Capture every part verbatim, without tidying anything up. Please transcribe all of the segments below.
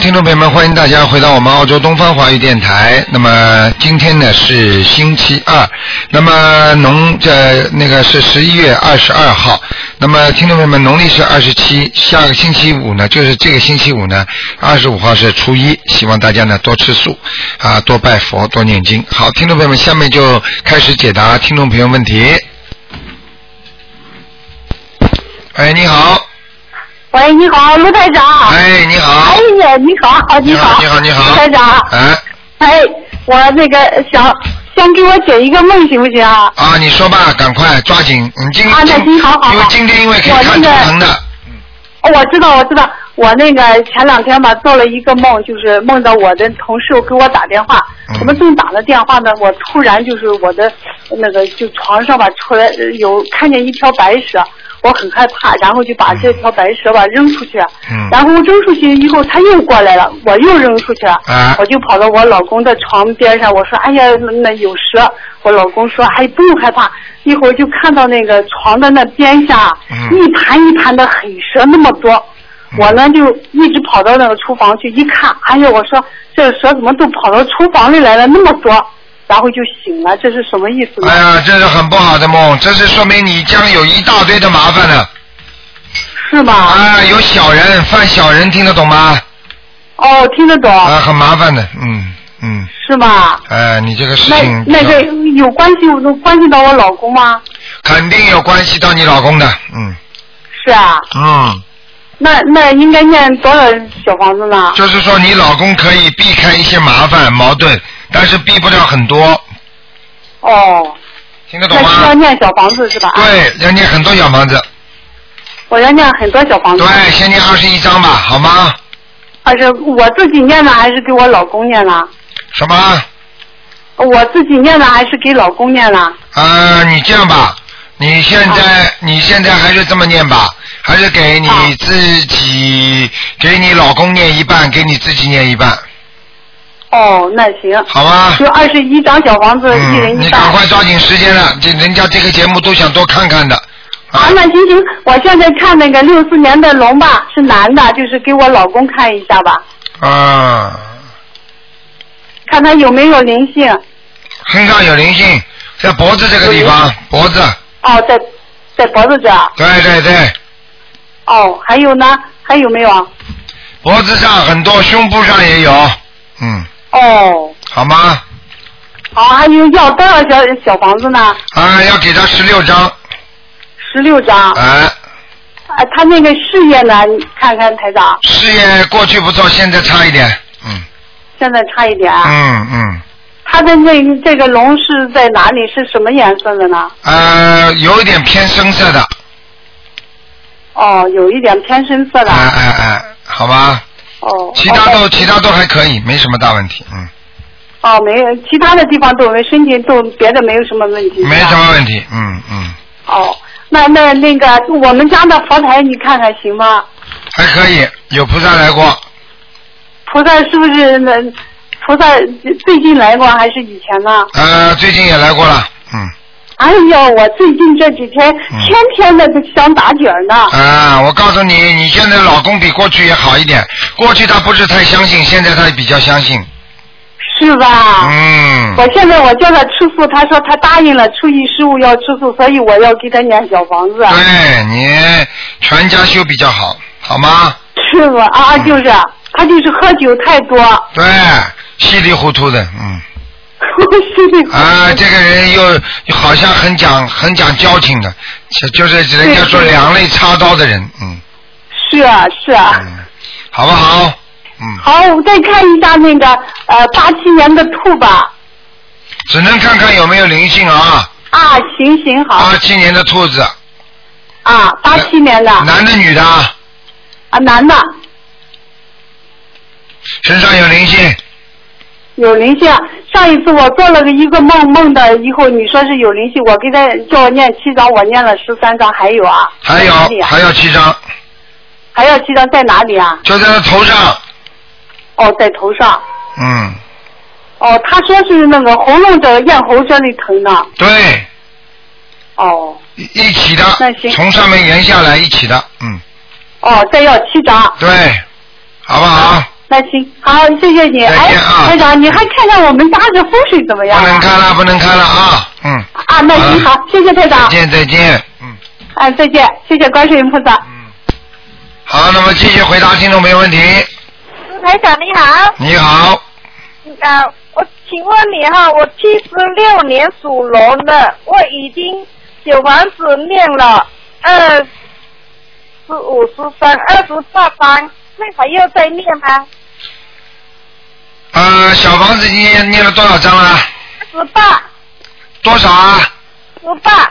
听众朋友们，欢迎大家回到我们澳洲东方华语电台。那么今天呢是星期二，那么农这那个是十一月二十二号。那么听众朋友们，农历是二十七，下个星期五呢，就是这个星期五呢，二十五号是初一。希望大家呢多吃素啊，多拜佛，多念经。好，听众朋友们，下面就开始解答听众朋友问题。哎，你好。 喂，你好，卢台长。 哎，你好。 哎呀，你好，你好， 你好，你好， 卢台长。 哎。 哎，我那个想先给我解一个梦行不行啊？ 啊，你说吧，赶快抓紧。你今啊，那行，好好好。 因为今天因为可以看图腾的。 哦，我知道，我知道。我那个前两天吧做了一个梦，就是梦到我的同事给我打电话， 嗯、 我们正打了电话呢，我突然就是我的那个就床上吧出来有看见一条白蛇。我很害怕，然后就把这条白蛇吧扔出去， 嗯、 然后扔出去以后，它又过来了，我又扔出去了， 啊、 我就跑到我老公的床边上，我说：“哎呀，那有蛇。”我老公说：“哎，不用害怕。”一会儿就看到那个床的那边下， 嗯、 一盘一盘的黑蛇那么多，嗯、我呢就一直跑到那个厨房去一看，哎呀，我说这蛇怎么都跑到厨房里来了那么多？然后就醒了，这是什么意思呢？ 哎呀，这是很不好的梦，这是说明你将有一大堆的麻烦了。 是吧？ 啊，有小人，犯小人，听得懂吗？ 哦，听得懂。 啊，很麻烦的，嗯嗯。 是吧？ 哎，你这个事情。 那那个有关系，关系到我老公吗？ 肯定有关系到你老公的，嗯。 是啊。 嗯。 那那应该念多少小房子呢？ 就是说，你老公可以避开一些麻烦矛盾。但是避不了很多。 哦。 听得懂吗？ 那需要念小房子是吧？ 对，要念很多小房子。 我要念很多小房子。 对，先念二十一章吧，好吗？ 还是我自己念呢，还是给我老公念呢？ 什么？ 我自己念呢，还是给老公念呢？ 啊、呃，你这样吧，你现在、啊、你现在还是这么念吧，还是给你自己、啊、给你老公念一半，给你自己念一半。 哦，那行， 好吧， 就二十一张小房子，嗯、一人一半。 你赶快抓紧时间了，这人家这个节目都想多看看的。 啊，啊那行行，我现在看那个六四年的龙吧，是男的，就是给我老公看一下吧。 啊。 看他有没有灵性。 身上有灵性，在脖子这个地方，脖子。 哦，在在脖子这。 对对对。 哦，还有呢？还有没有？ 脖子上很多，胸部上也有，嗯。 哦， 好吗？ 好，还有要多少小小房子呢？ 啊，要给他十六张。 十六张。 哎。 啊，他那个事业呢？你看看台长。 事业过去不错，现在差一点，嗯。 现在差一点。 嗯嗯。 他的那这个龙是在哪里？是什么颜色的呢？ 呃，有一点偏深色的。 哦，有一点偏深色的。 哎哎哎，好吧。 哦， 其他都、 哦、 其他都还可以，没什么大问题，嗯。 哦，没有，其他的地方都没，身体都别的没有什么问题。 没什么问题，嗯嗯。 哦，那那那个我们家的佛台你看看行吗？ 还可以，有菩萨来过。 菩萨是不是那菩萨最近来过还是以前呢？ 呃，最近也来过了，嗯。 哎呀，我最近这几天、嗯、天天的都想打卷呢。 啊，我告诉你，你现在老公比过去也好一点。过去他不是太相信，现在他比较相信。 是吧？ 嗯。 我现在我叫他吃素，他说他答应了，初一十五要吃素，所以我要给他念小房子。 对，你全家修比较好，好吗？ 是吧？啊，就是，他就是喝酒太多。 对，稀里糊涂的，嗯。 稀里糊涂。 啊，这个人又好像很讲很讲交情的，就是人家说两肋插刀的人，嗯。 是啊，是啊。 嗯，好不好？嗯。 好，我再看一下那个呃八七年的兔吧。 只能看看有没有灵性啊。 啊，行行好。 八七年的兔子。 啊，八七年的。 男的女的？ 啊，男的。 身上有灵性。 有灵性，上一次我做了个一个梦，梦的以后你说是有灵性，我给他叫我念七张，我念了十三张，还有啊？ 还有，还要七张。 还要七张在哪里啊？ 就在他头上。 哦，在头上。 嗯。 哦，他说是那个喉咙这咽喉这里疼的。 对。 哦。 一一起的。 那行。 从上面延下来一起的，嗯。 哦，再要七张。 对，好不好？ 那行，好，谢谢你。 再见啊哎，台长，你还看看我们家的风水怎么样、啊？ 不能看了，不能看了啊！嗯。 啊，那行好，谢谢台长。 再见，再见。嗯。 啊，再见，谢谢观世音菩萨。 嗯。好，那么继续回答听众没问题。 卢台长你好。 你好。 啊，我请问你哈，我七十六年属龙的，我已经小房子念了二十五十三、二十八章，那还要再念吗？ 呃，小房子念念了多少章了？ 十八。 多少啊？ 十八。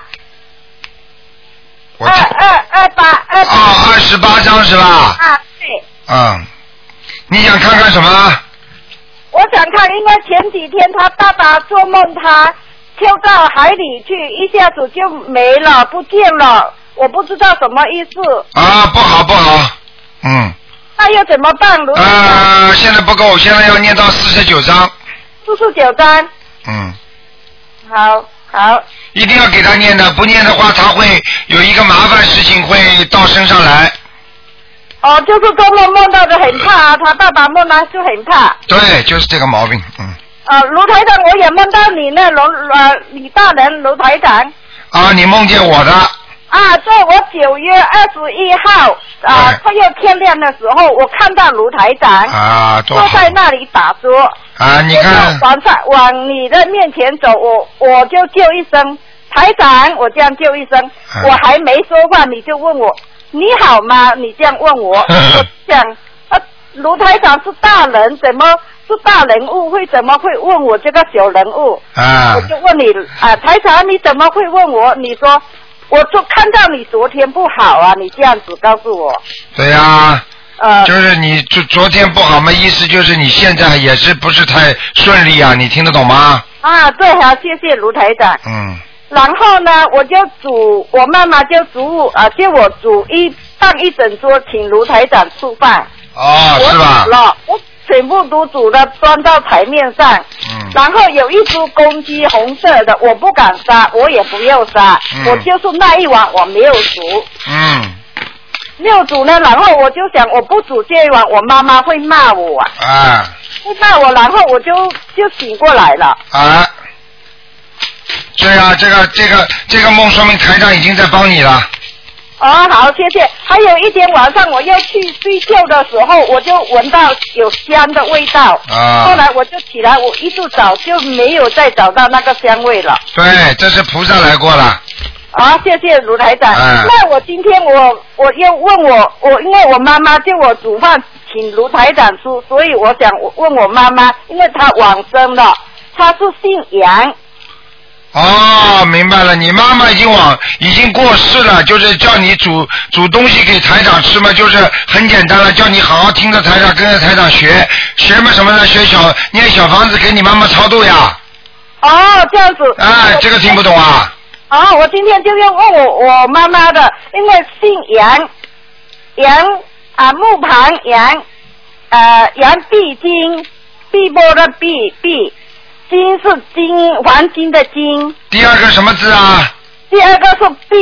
我二二二八二八。 哦，二十八章是吧？ 啊，对。 嗯，你想看看什么？ 我想看，因为前几天他爸爸做梦，他跳到海里去，一下子就没了，不见了，我不知道什么意思。 啊，不好不好，嗯。 那又怎么办？卢台长？ 呃，现在不够，现在要念到四十九章。 四十九章。 嗯。 好，好。 一定要给他念的，不念的话，他会有一个麻烦事情会到身上来。 哦，就是做梦梦到的很怕、啊，他爸爸梦到就很怕。 对，就是这个毛病，嗯。 呃，卢台长，我也梦到你那卢呃李大人卢台长。 啊，你梦见我的。 啊，对，我九月二十一号啊，快要天亮的时候，我看到卢台长啊， 坐在那里打坐。 啊，你看。 往上往你的面前走，我我就叫一声台长，我这样叫一声， 啊、 我还没说话，你就问我你好吗？你这样问我，我想啊，卢台长是大人，怎么是大人物，会怎么会问我这个小人物？ 啊， 我就问你啊，台长你怎么会问我？你说。我就看到你昨天不好啊，你这样子告诉我。 对呀、啊。 呃。 就是你昨昨天不好嘛，意思就是你现在也是不是太顺利啊？你听得懂吗？ 啊，对，好，谢谢卢台长。 嗯。 然后呢，我就煮，我妈妈就煮啊，叫我煮一放一整桌，请卢台长吃饭。 哦，是吧？ 我煮了，我全部都煮了，端到台面上。嗯。然后有一只公鸡，红色的，我不敢杀，我也不要杀，嗯、我就是那一碗我没有煮。 嗯。 没有煮呢，然后我就想，我不煮这一碗，我妈妈会骂我啊。 啊。 会骂我，然后我就就醒过来了。 啊。对啊，这个这个这个梦说明台长已经在帮你了。 哦，好，谢谢。还有一天晚上我要去睡觉的时候，我就闻到有香的味道。啊。后来我就起来，我一直找就没有再找到那个香味了。 对，这是菩萨来过了。 啊，谢谢卢台长。嗯。那我今天我我又问我我因为我妈妈叫我煮饭请卢台长吃，所以我想问我妈妈，因为她往生了，她是姓杨。 哦，明白了，你妈妈已经往已经过世了，就是叫你煮煮东西给台长吃嘛，就是很简单了，叫你好好听着台长，跟着台长学学嘛什么呢？学小念小房子给你妈妈超度呀。 哦，这样子。 哎，这个听不懂啊。 啊，我今天就要问我我妈妈的，因为姓杨，杨啊木旁杨，呃杨碧金，碧波的碧碧。金是金，黄金的金。 第二个什么字啊？ 第二个是碧，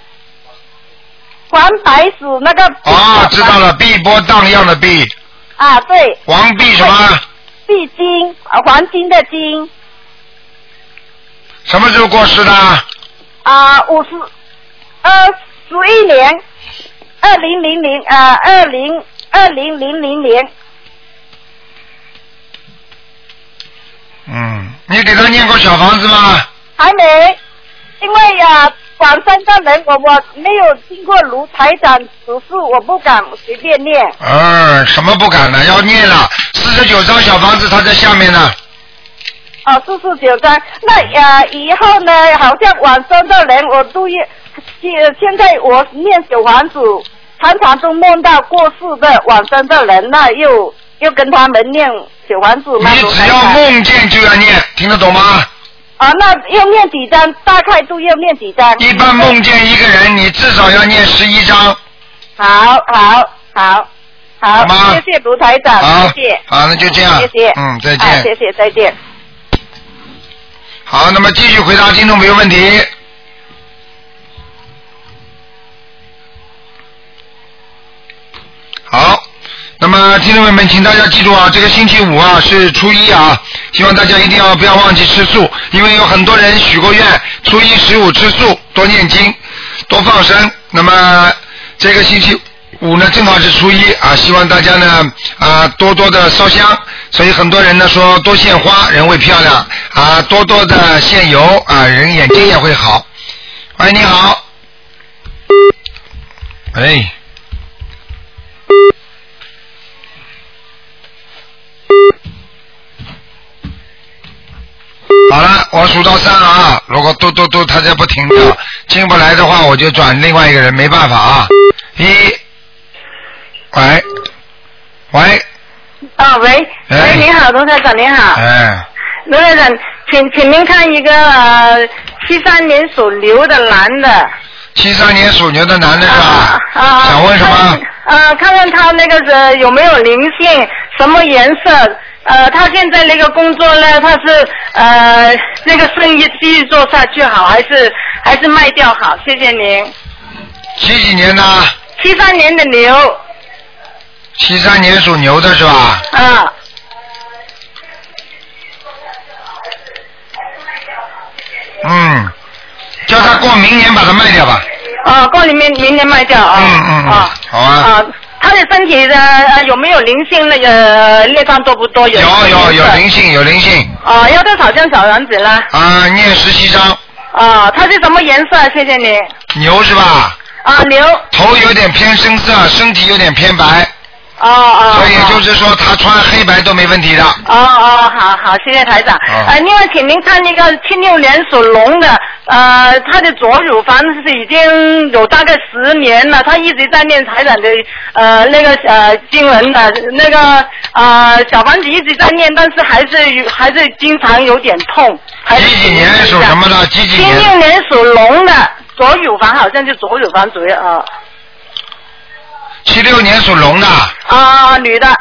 黄白史那个。 哦，知道了，碧波荡漾的碧。 啊，对。 黄碧什么？ 碧金，黄金的金。 什么时候过世的？ 啊，五十，呃，十一年，二零零零啊，二零二零零零年。 嗯，你给他念过小房子吗？ 还没，因为呀、啊，广深的人我我没有听过卢台长指示，我不敢随便念。 嗯，什么不敢呢？要念了，四十九张小房子，他在下面呢。 哦，四十九张，那呃以后呢，好像往生的人我都也，现在我念小房子，常常都梦到过世的往生的人，那又又跟他们念小房子吗？ 你只要梦见就要念，听得懂吗？ 啊，那要念几张？大概都要念几张？ 一般梦见一个人，你至少要念十一张。 好，好，好，好， 好吗？ 谢谢卢台长，谢谢。 好，那就这样。 谢谢。 嗯，再见。 啊、谢谢，再见。 好，那么继续回答听众朋友问题。好，那么么听众朋友们，请大家记住啊，这个星期五啊是初一啊，希望大家一定要不要忘记吃素，因为有很多人许过愿，初一十五吃素，多念经，多放生。那么这个星期五呢，正好是初一啊，希望大家呢啊多多的烧香，所以很多人呢说多献花人会漂亮啊，多多的献油啊，人眼睛也会好。喂，你好。哎。好了，我数到三啊，如果嘟嘟嘟他再不停掉，进不来的话，我就转另外一个人，没办法啊。一，喂，喂。 啊，喂，喂， 哎、 你好，卢台长，你好。 哎。 卢台长，请请您看一个呃七三年属牛的男的。 七三年属牛的男的是吧？ 啊啊。 想问什么？ 呃，看看他那个是有没有灵性，什么颜色？呃，他现在那个工作呢，他是呃那个生意继续做下去好，还是还是卖掉好？谢谢您。 几几年的？ 七三年的牛。 七三年属牛的是吧？ 啊。 嗯，叫他过明年把它卖掉吧。 啊，过明年明年卖掉啊。 嗯嗯啊， 好啊。 啊，他的身体的、呃、有没有灵性？那个业障多不多？有有有有灵性，有灵性。 啊，要多少张小丸子呢？ 啊，念十七章。 啊，他是什么颜色？谢谢你。 牛是吧？ 啊，牛。 头有点偏深色，身体有点偏白。 哦哦。 所以也就是说，他穿黑白都没问题的。 哦哦，好好，谢谢台长。 哦、 呃，另外，请您看那个七六年属龙的，呃，他的左乳房是已经有大概十年了，他一直在念台长的呃那个呃经文的，那个呃小房子一直在念，但是还是还是经常有点痛。 几几年属什么的？几几年？ 七六年属龙的，左乳房好像是左乳房主要啊。 七六年属龙的。 啊，女的。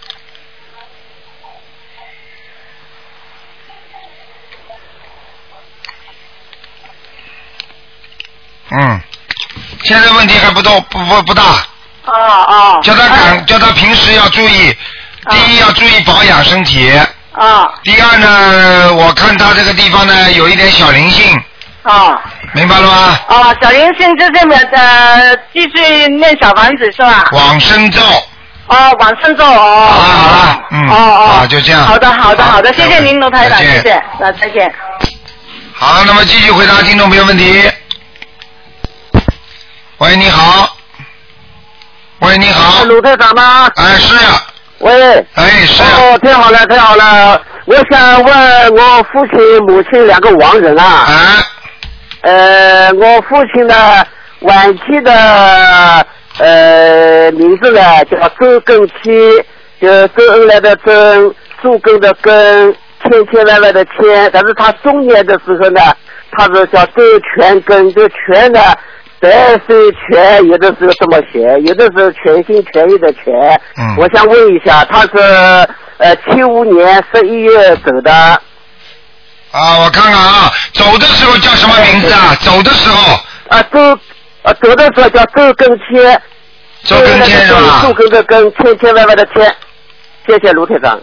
嗯，现在问题还不多，不不不大。 哦哦。 叫他感，叫他平时要注意，第一要注意保养身体。 啊。 第二呢，我看他这个地方呢有一点小灵性。 啊。 明白了吗？ 哦，小灵性就是呃继续念小房子是吧？ 往生咒。 哦，往生咒哦。 好了好了，嗯。 哦哦。 好，就这样。 好的好的好的，谢谢您卢台长，谢谢，那再见。 好，那么继续回答听众朋友问题。喂，你好。喂，你好。 卢台长吗？ 哎，是啊。 喂。 哎，是啊。 哦，太好了，太好了！我想问我父亲、母亲两个亡人啊。 啊。 呃，我父亲的晚期的呃名字呢叫周根期，就周恩来的周，树根的根，千千万万的千。但是他中年的时候呢，他是叫周全根，这全呢。白水全，有的时候这么写，有的时候全心全意的全。 嗯。 我想问一下，他是呃七五年十一月走的。 啊，我看看啊，走的时候叫什么名字啊？走的时候。 啊，周啊，走的时候叫周根千。 周根千是吧？ 周根的根，千千万万的千。谢谢卢台长。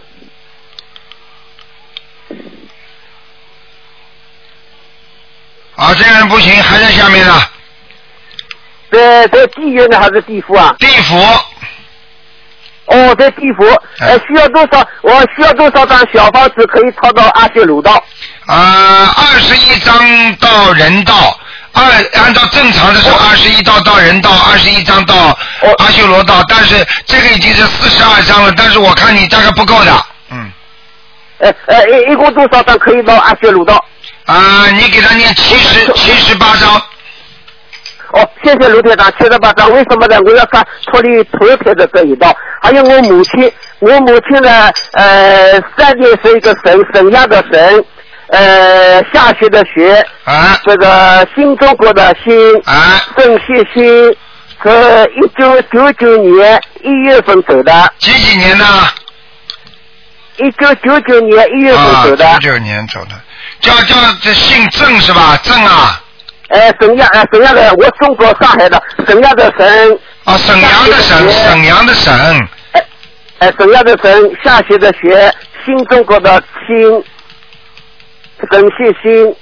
啊，这个人不行，还在下面呢。 在在地狱呢还是地府啊？ 地府。 哦，在地府。呃，需要多少？我需要多少张小房子可以抄到阿修罗道？ 啊，二十一张到人道，二按照正常的是二十一道到人道，二十一张到阿修罗道，但是这个已经是四十二张了，但是我看你大概不够的，嗯。 呃呃，一一共多少张可以到阿修罗道？ 啊，你给他念七十七十八张。 哦，谢谢卢台长，七十八张。为什么呢？我要看处理头胎的这一道，还有我母亲，我母亲呢，呃，三点是一个神，神样的神，呃，下雪的雪， 啊， 这个新中国的新， 啊， 郑旭新，是一九九九年一月份走的。 几几年呢？ 一九九九年一月份走的。 啊，九九年走的，叫叫这姓郑是吧？郑啊。 呃，沈阳，呃，沈阳的，我中国上海的，沈阳的沈。 啊，沈阳的沈，沈阳的沈。 呃，沈阳的沈，下雪的雪，新中国的新，沈旭新。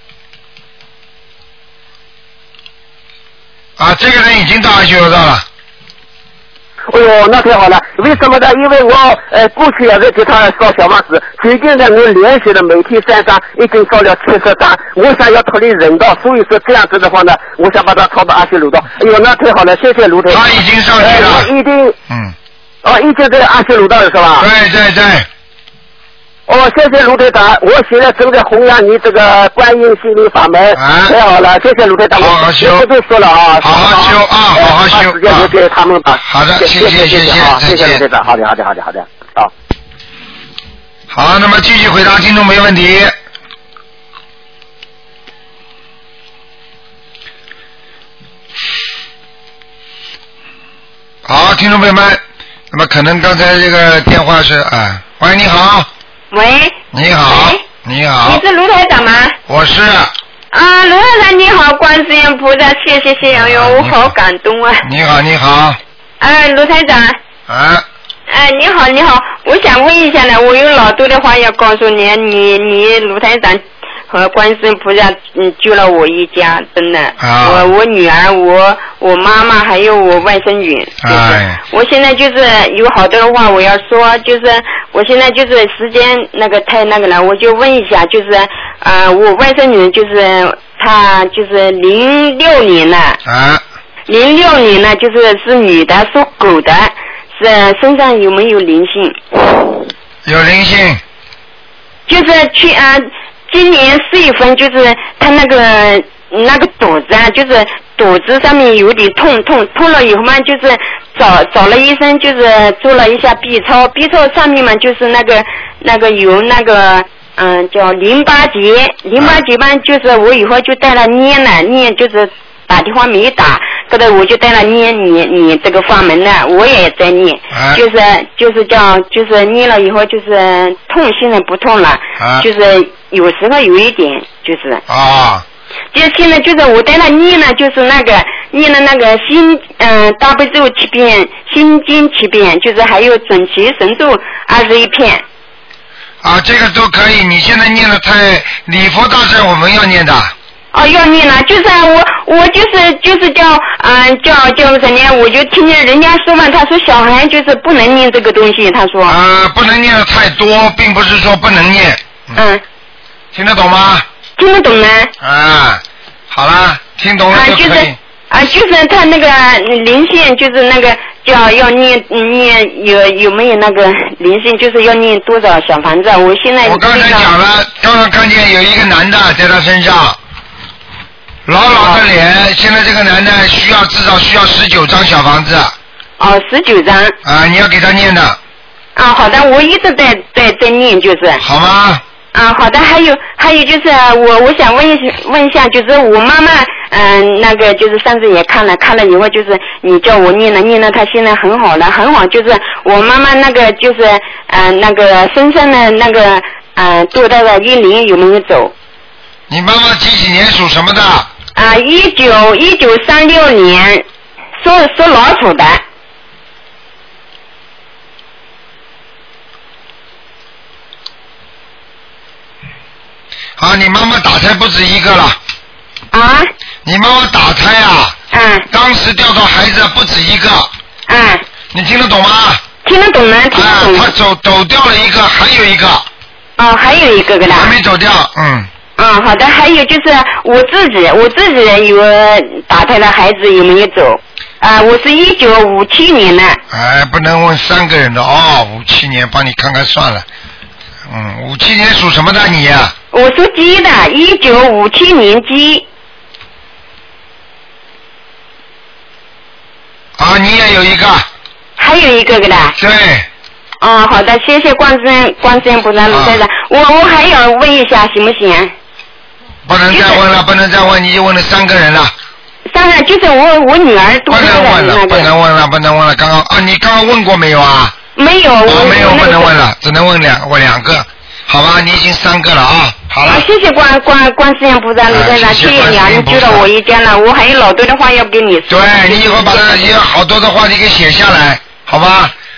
啊，这个人已经到阿修罗道了。 哎呦，那太好了！为什么呢？因为我呃过去也是给他烧小房子，最近呢我连续的每天三张，已经烧了七十张。我想要脱离人道，所以说这样子的话呢，我想把他抄到阿修罗道。哎呦，那太好了，谢谢卢台长。 他已经上去了。 呃、我一定。 嗯。 哦，已经在阿修罗道了是吧？ 对对对。 哦，谢谢卢台长，我现在正在弘扬你这个观音心灵法门， 啊、 太好了，谢谢卢台长， 好好修， 我不说了啊， 好好修啊，好好修， 把时间留给他们吧。 好的，谢谢谢谢谢谢，谢谢卢台长，好的好的好的好的，好。 好，那么继续回答听众没问题。好，听众朋友们，那么可能刚才这个电话是啊。喂，你好。 喂。 你好。你好。 你是卢台长吗？ 我是。 啊，卢台长你好，观世音菩萨，谢谢谢谢，哟，我好感动啊。 你好，你好。 哎，卢台长。 啊。 哎，你好，你好，我想问一下呢，我有老多的话要告诉你，你你卢台长和观世音菩萨嗯救了我一家，真的。 啊。 我我女儿，我我妈妈还有我外甥女。 哎。 我现在就是有好多的话我要说，就是我现在就是时间那个太那个了，我就问一下，就是啊、呃，我外甥女就是她就是零六年了。 啊。 零六年呢，就是是女的，属狗的，是身上有没有灵性？ 有灵性。 就是去啊、呃，今年四月份就是她那个那个肚子啊，就是肚子上面有点痛痛痛了以后嘛，就是找找了医生，就是做了一下 B 超 ，B 超上面嘛就是那个那个有那个嗯、呃、叫淋巴结，淋巴结嘛就是我以后就带了念了念，就是打电话没打。后来我就带了念你你这个法门呢，我也在念， 啊、 就是就是叫就是念了以后就是痛，现在不痛了， 啊、 就是有时候有一点就是。 啊。 就现在就是我带他念了，就是那个念了那个心嗯大悲咒七遍，心经七遍，就是还有准提神咒二十一片。 啊，这个都可以。你现在念的太礼佛大圣，我们要念的。 哦，要念了，就是我我就是就是叫嗯、呃、叫叫什么？我就听见人家说嘛，他说小孩就是不能念这个东西，他说。 啊，不能念的太多，并不是说不能念。 嗯。嗯听得懂吗？ 听得懂呢。 啊，好了，听懂了就可以。啊，就是啊，就是他那个灵性，就是那个叫要念念有有没有那个灵性，就是要念多少小房子？我现在。 我刚才讲了，刚刚看见有一个男的在他身上。老老的脸，现在这个男的需要至少需要十九张小房子。 哦，十九张。 啊，你要给他念的。 啊，好的，我一直在在在念，就是。 好吗？ 啊，好的，还有还有就是我我想问一问一下，就是我妈妈嗯、呃、那个就是上次也看了看了以后，就是你叫我念了念了，她现在很好了很好，就是我妈妈那个就是呃那个身上的那个呃多大的阴灵有没有走？ 你妈妈几几年属什么的？ 啊，一九一九三六年，属属老鼠的。 啊，你妈妈打胎不止一个了。 啊？ 你妈妈打胎啊？ 嗯。 当时掉到孩子不止一个。 嗯。 你听得懂吗？ 听得懂呢，听得懂。 啊，他走走掉了一个，还有一个。 哦，还有一个个的。 还没走掉，嗯。 啊，好的，还有就是我自己，我自己有打胎的孩子有没有走？啊，我是一九五七年的。 哎，不能问三个人的哦，五七年，帮你看看算了。嗯，五七年属什么的你呀、啊？ 我属鸡的，一九五七年鸡。 啊，你也有一个。 还有一个个的。 对。 哦，好的，谢谢观世音观世音菩萨卢台长，我我还要问一下行不行？ 不能再问了，不能再问，你就问了三个人了。 三个就是我我女儿多不能问了，不能问了，不能问了。刚刚啊，你刚刚问过没有啊？ 没有。 哦，没有，不能问了，只能问两问两个，好吧？你已经三个了啊，好了。 啊，谢谢观观观世音菩萨卢台长，谢谢你啊，你救了我一家了，我还有老多的话要跟你说。 对，你以后把它有好多的话你给写下来，好吧？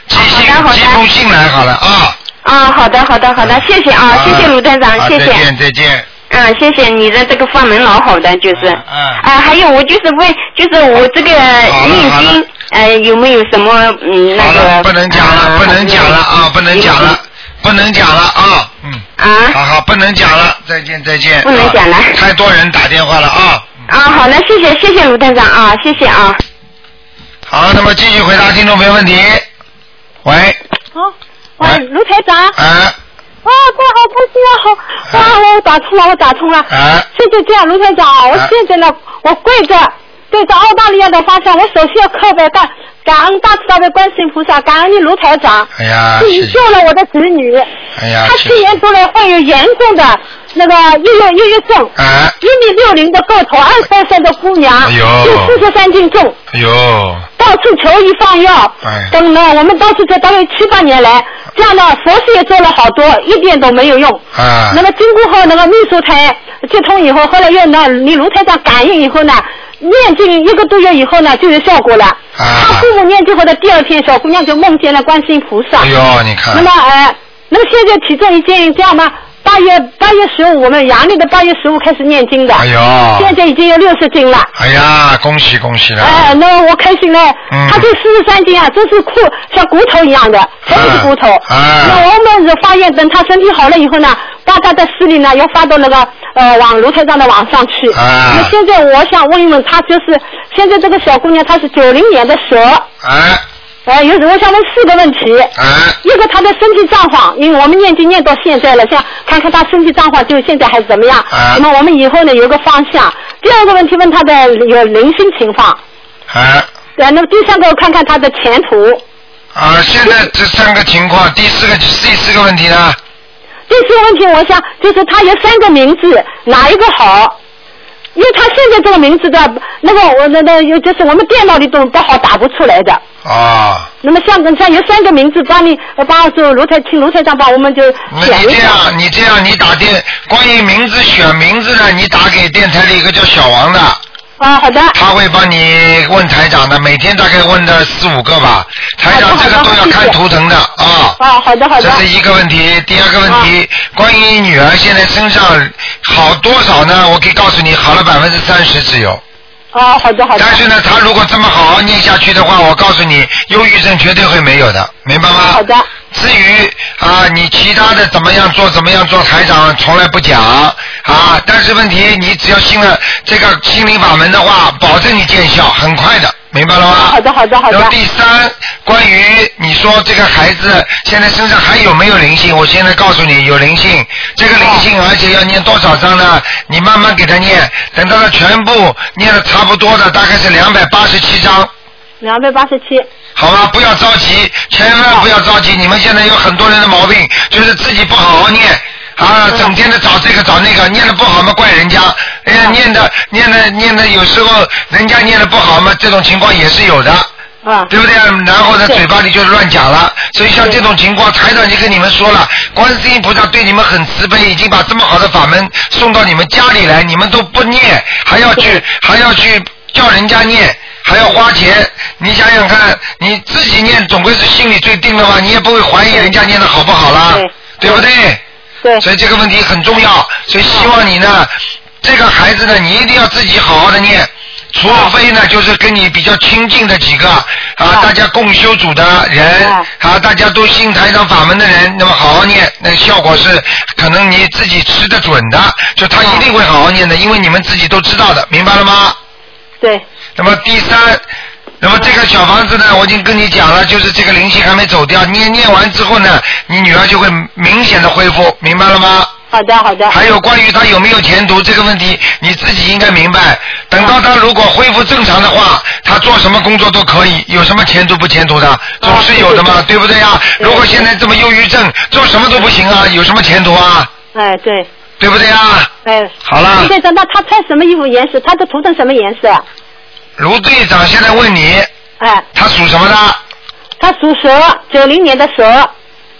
寄信寄封信来好了啊。 啊，好的好的好的，谢谢啊，谢谢卢台长，谢谢。 再见再见。 嗯，谢谢你的这个法门老好的，就是。 嗯。 啊，还有我就是问，就是我这个念经，呃，有没有什么嗯那个？ 不能讲了，不能讲了啊，不能讲了，不能讲了啊，嗯。 啊。 好好，不能讲了，再见再见。 不能讲了。 太多人打电话了啊。 啊，好的，谢谢谢谢卢台长啊，谢谢啊。 好，那么继续回答听众朋友问题。喂。 好，喂，卢台长。 啊。 哇，太好开心啊！好，哇，我打通了，我打通了。 啊。 谢谢这样，卢台长，我现在呢，我跪着对着澳大利亚的方向，我首先要磕拜感感恩大慈大悲观世音菩萨，感恩你卢台长。 哎呀。 你救了我的子女。 哎呀。 他去年得了患有严重的那个抑郁抑郁症。 啊。 一米六零的个头，二十三岁的姑娘。 哎呦。 就四十三斤重。 哎呦。 到处求医放药。 哎。 等了我们到处这大概七八年来。这样的佛事也做了好多，一点都没有用。 啊。 那么经过后那个秘书台接通以后，后来又呢，你卢台长感应以后呢，念经一个多月以后呢，就有效果了。啊。他父母念经后的第二天，小姑娘就梦见了观世音菩萨。 哎呦，你看。 那么呃，那么现在体重已经这样吗？八月八月十五，我们阳历的八月十五开始念经的。 哎呦。 现在已经有六十斤了。 哎呀，恭喜恭喜了。 哎，那我开心了。嗯。他就四十三斤啊，真是酷，像骨头一样的，全是骨头。啊。那我们是发现，等他身体好了以后呢，把他的视力呢要发到那个呃网卢台长的网上去。啊。那现在我想问一问，他就是现在这个小姑娘，她是九零年的蛇。 哎。 呃，有我想问四个问题。啊。一个她的身体状况，因为我们念经念到现在了，像看看她身体状况，就现在还怎么样？啊。那么我们以后呢有个方向。第二个问题问她的有灵性情况。啊。对，那么第三个看看她的前途。 啊，现在这三个情况，第四个第四个问题呢？ 第四个问题，我想就是她有三个名字，哪一个好？因为他现在这个名字的那个我那那有就是我们电脑里都不好打不出来的。啊。那么像像有三个名字，帮你帮我说卢台请卢台长帮我们就选一下。 那你这样你这样你打电关于名字选名字呢，你打给电台里一个叫小王的。 啊，好的。 他会帮你问台长的，每天大概问的四五个吧。台长这个都要看图腾的啊。 啊，好的好的。 这是一个问题，第二个问题，啊、关于女儿现在身上好多少呢？我可以告诉你，好了百分之三十只有。 啊，好的好的。 但是呢，他如果这么好好念下去的话，我告诉你，忧郁症绝对会没有的，明白吗？ 好的。 至于啊，你其他的怎么样做怎么样做，台长从来不讲啊。但是问题，你只要信了这个心灵法门的话，保证你见效，很快的，明白了吗？ 好的好的好的。 然后第三，关于你说这个孩子现在身上还有没有灵性？我现在告诉你，有灵性。这个灵性，而且要念多少章呢？你慢慢给他念，等到他全部念的差不多的，大概是两百八十七章。 两百八十七。好吧，不要着急，千万不要着急。你们现在有很多人的毛病，就是自己不好好念啊，整天的找这个找那个，念的不好嘛怪人家，哎呀，念的念的念的，有时候人家念的不好嘛，这种情况也是有的。啊，对不对？然后呢，嘴巴里就乱讲了，所以像这种情况，台长已经跟你们说了，观世音菩萨对你们很慈悲，已经把这么好的法门送到你们家里来，你们都不念，还要去还要去叫人家念，还要花钱。你想想看，你自己念总归是心里最定的嘛，你也不会怀疑人家念的好不好啦， 对, 对不对？ 对。 所以这个问题很重要，所以希望你呢，这个孩子呢，你一定要自己好好的念。除非呢，就是跟你比较亲近的几个啊，大家共修组的人啊，大家都信台长法门的人，那么好好念，那个效果是可能你自己吃得准的，就他一定会好好念的，因为你们自己都知道的，明白了吗？ 对。 那么第三，那么这个小房子呢，我已经跟你讲了，就是这个灵性还没走掉，念念完之后呢，你女儿就会明显的恢复，明白了吗？ 好的好的。 还有关于他有没有前途这个问题，你自己应该明白。等到他如果恢复正常的话，他做什么工作都可以，有什么前途不前途的，总是有的嘛，对不对呀？如果现在这么忧郁症，做什么都不行啊，有什么前途啊？ 哎，对。 对不对呀？ 哎。 好了。 队长，那他穿什么衣服颜色？他的图腾什么颜色？ 卢队长现在问你。 哎。 他属什么的？ 他属蛇，九零年的蛇。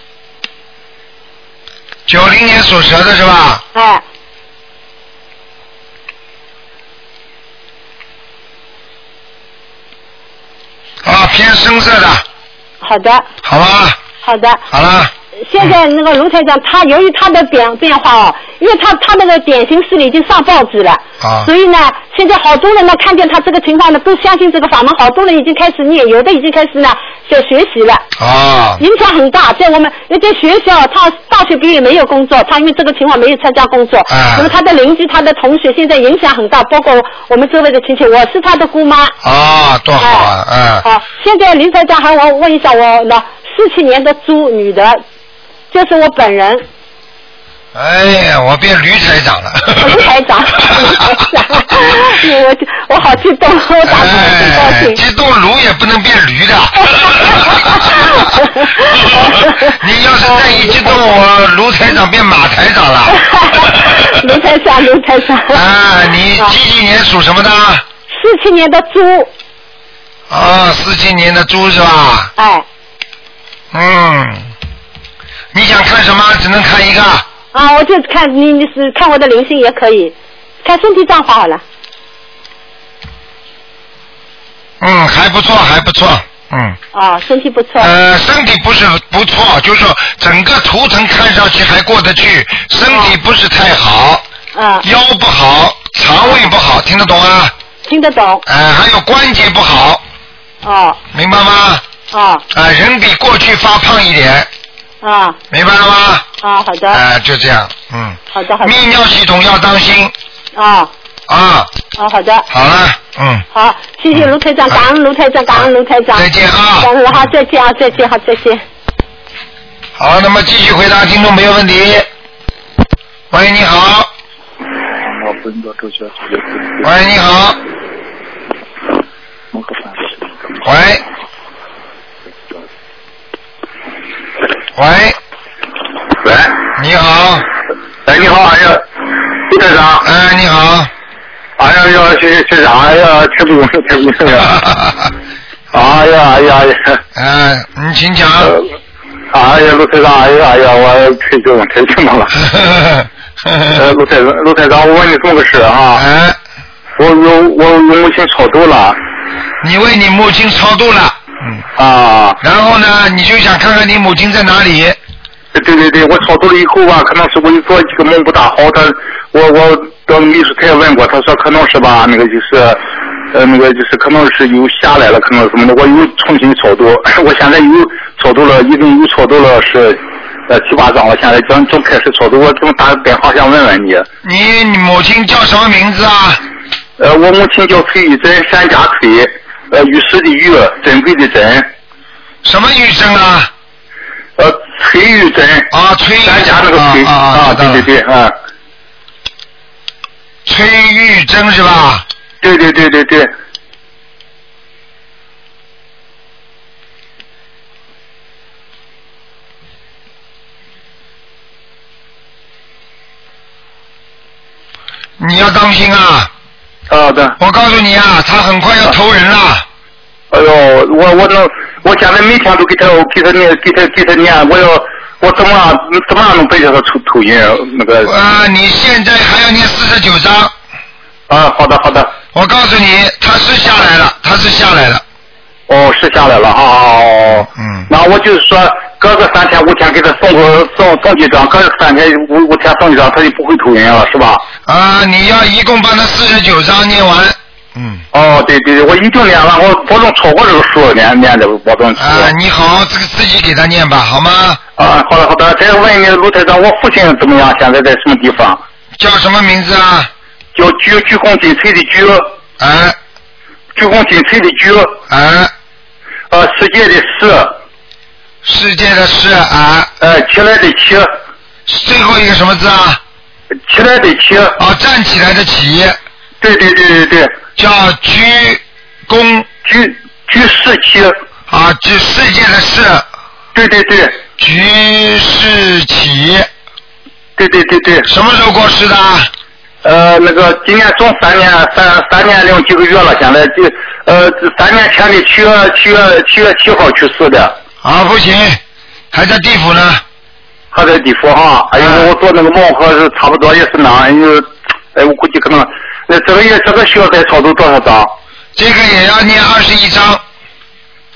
九零年属蛇的是吧？ 哎。 啊，偏深色的。 好的。 好吧。 好的。 好了。 现在那个卢台长，他由于他的变变化哦，因为他他那个典型视力已经上报纸了， 啊， 所以呢，现在好多人呢看见他这个情况呢，都相信这个法门，好多人已经开始念，有的已经开始呢在学习了， 啊， 影响很大。在我们在学校，他大学毕业没有工作，他因为这个情况没有参加工作， 啊， 那么他的邻居、他的同学现在影响很大，包括我们周围的亲戚，我是他的姑妈。 啊，多好啊，嗯。 好、啊，现在林台长还我问一下我呢，四七年的猪女的。就是我本人。 哎呀，我变驴台长了。 驴台长，驴台长，我我好激动，我打通了很高兴。 激动驴也不能变驴的。你要是再一激动，我卢台长变马台长了。 卢台长，卢台长。 啊，你几几年属什么的？ 四七年的猪。 啊，四七年的猪是吧？ 哎。 嗯。你想看什么？只能看一个。 啊，我就看你，你是看我的灵性也可以，看身体状况好了。 嗯，还不错，还不错，嗯。 啊，身体不错。 呃，身体不是不错，就是说整个图腾看上去还过得去，身体不是太好。 啊。 腰不好，肠胃不好，听得懂啊？ 听得懂。 呃，还有关节不好。 哦。 明白吗？ 啊。 啊，人比过去发胖一点。 啊，明白了吗？ 啊，好的。 啊、呃，就这样，嗯。 好的，好的。 泌尿系统要当心。 啊。 啊。 啊，好的。 好了，嗯。 好，谢谢卢台长，感恩卢台长，感恩卢台长。 再见啊！ 感恩，好，再见啊，再见，好，再见。 好，那么继续回答听众没有问题。喂，你好。喂，你好。喂。喂， 喂， 你好， 哎，你好，哎呀，李台长， 哎，你好， 哎呀呀，学学长，哎呀，太不容易，太不容易了，哎呀，哎呀， 哎，你请讲， 哎呀，陆台长，哎呀，哎呀，我太激动，太激动了，呃，陆台长，陆台长，我问你这么个事啊， 哎， 我我我我母亲超度了， 你为你母亲超度了。 嗯啊， 然后呢，你就想看看你母亲在哪里？ 对对对，我超度了以后吧，可能是我一做几个梦不大好，他我我到秘书台问过，他说可能是吧，那个就是呃那个就是可能是又下来了，可能什么的，我又重新超度，我现在又超度了，一共又超度了是呃七八张了，现在正正开始超度，我正打电话想问问你。 你你母亲叫什么名字啊？ 呃，我母亲叫崔玉珍，山家崔。呃，玉石的玉，珍贵的珍。 什么玉珍啊？ 呃，崔玉珍。 啊，崔玉珍。 咱家那个崔啊啊啊！ 对对对，啊。 崔玉珍是吧？ 对对对对对。 你要当心啊！ 好的。 我告诉你啊，他很快要投人了。 哎呦，我我能，我现在每天都给他给他念，给他给他念，我要我怎么怎么能背着他投投人那个？ 啊，你现在还要念四十九章。 啊，好的好的。 我告诉你，他是下来了，他是下来了。 哦，是下来了哈。哦。嗯。那我就是说，隔个三天五天给他送个送送几张，隔个三天五五天送一张，他就不会投人了，是吧？ 啊，你要一共把那四十九章念完。嗯。 哦，对对对，我已经念完，我保证超过这个数，念念的保证。 啊，你好好这个自己给他念吧，好吗？ 啊，好的好的。再问你，卢台长，我父亲怎么样？现在在什么地方？ 叫什么名字啊？ 叫鞠鞠躬尽瘁的鞠。 啊。 鞠躬尽瘁的鞠。 啊。 呃，世界的世。 世界的世啊。 呃，起来的起。 最后一个什么字啊？ 起来的起。 哦，站起来的起。 对对对对对。 叫鞠躬。 鞠鞠世起。 啊，指世界的世。 对对对。 鞠世起。 对对对对。 什么时候过世的？ 呃，那个今年总三年三三年零几个月了，现在就呃三年前的七月七月七月七号去世的。 啊，不行，还在地府呢。 还在地府哈，哎呦，我做那个梦和是差不多也是那，哎呦，哎，我估计可能那这个也这个需要再超度多少张？ 这个也要念二十一张。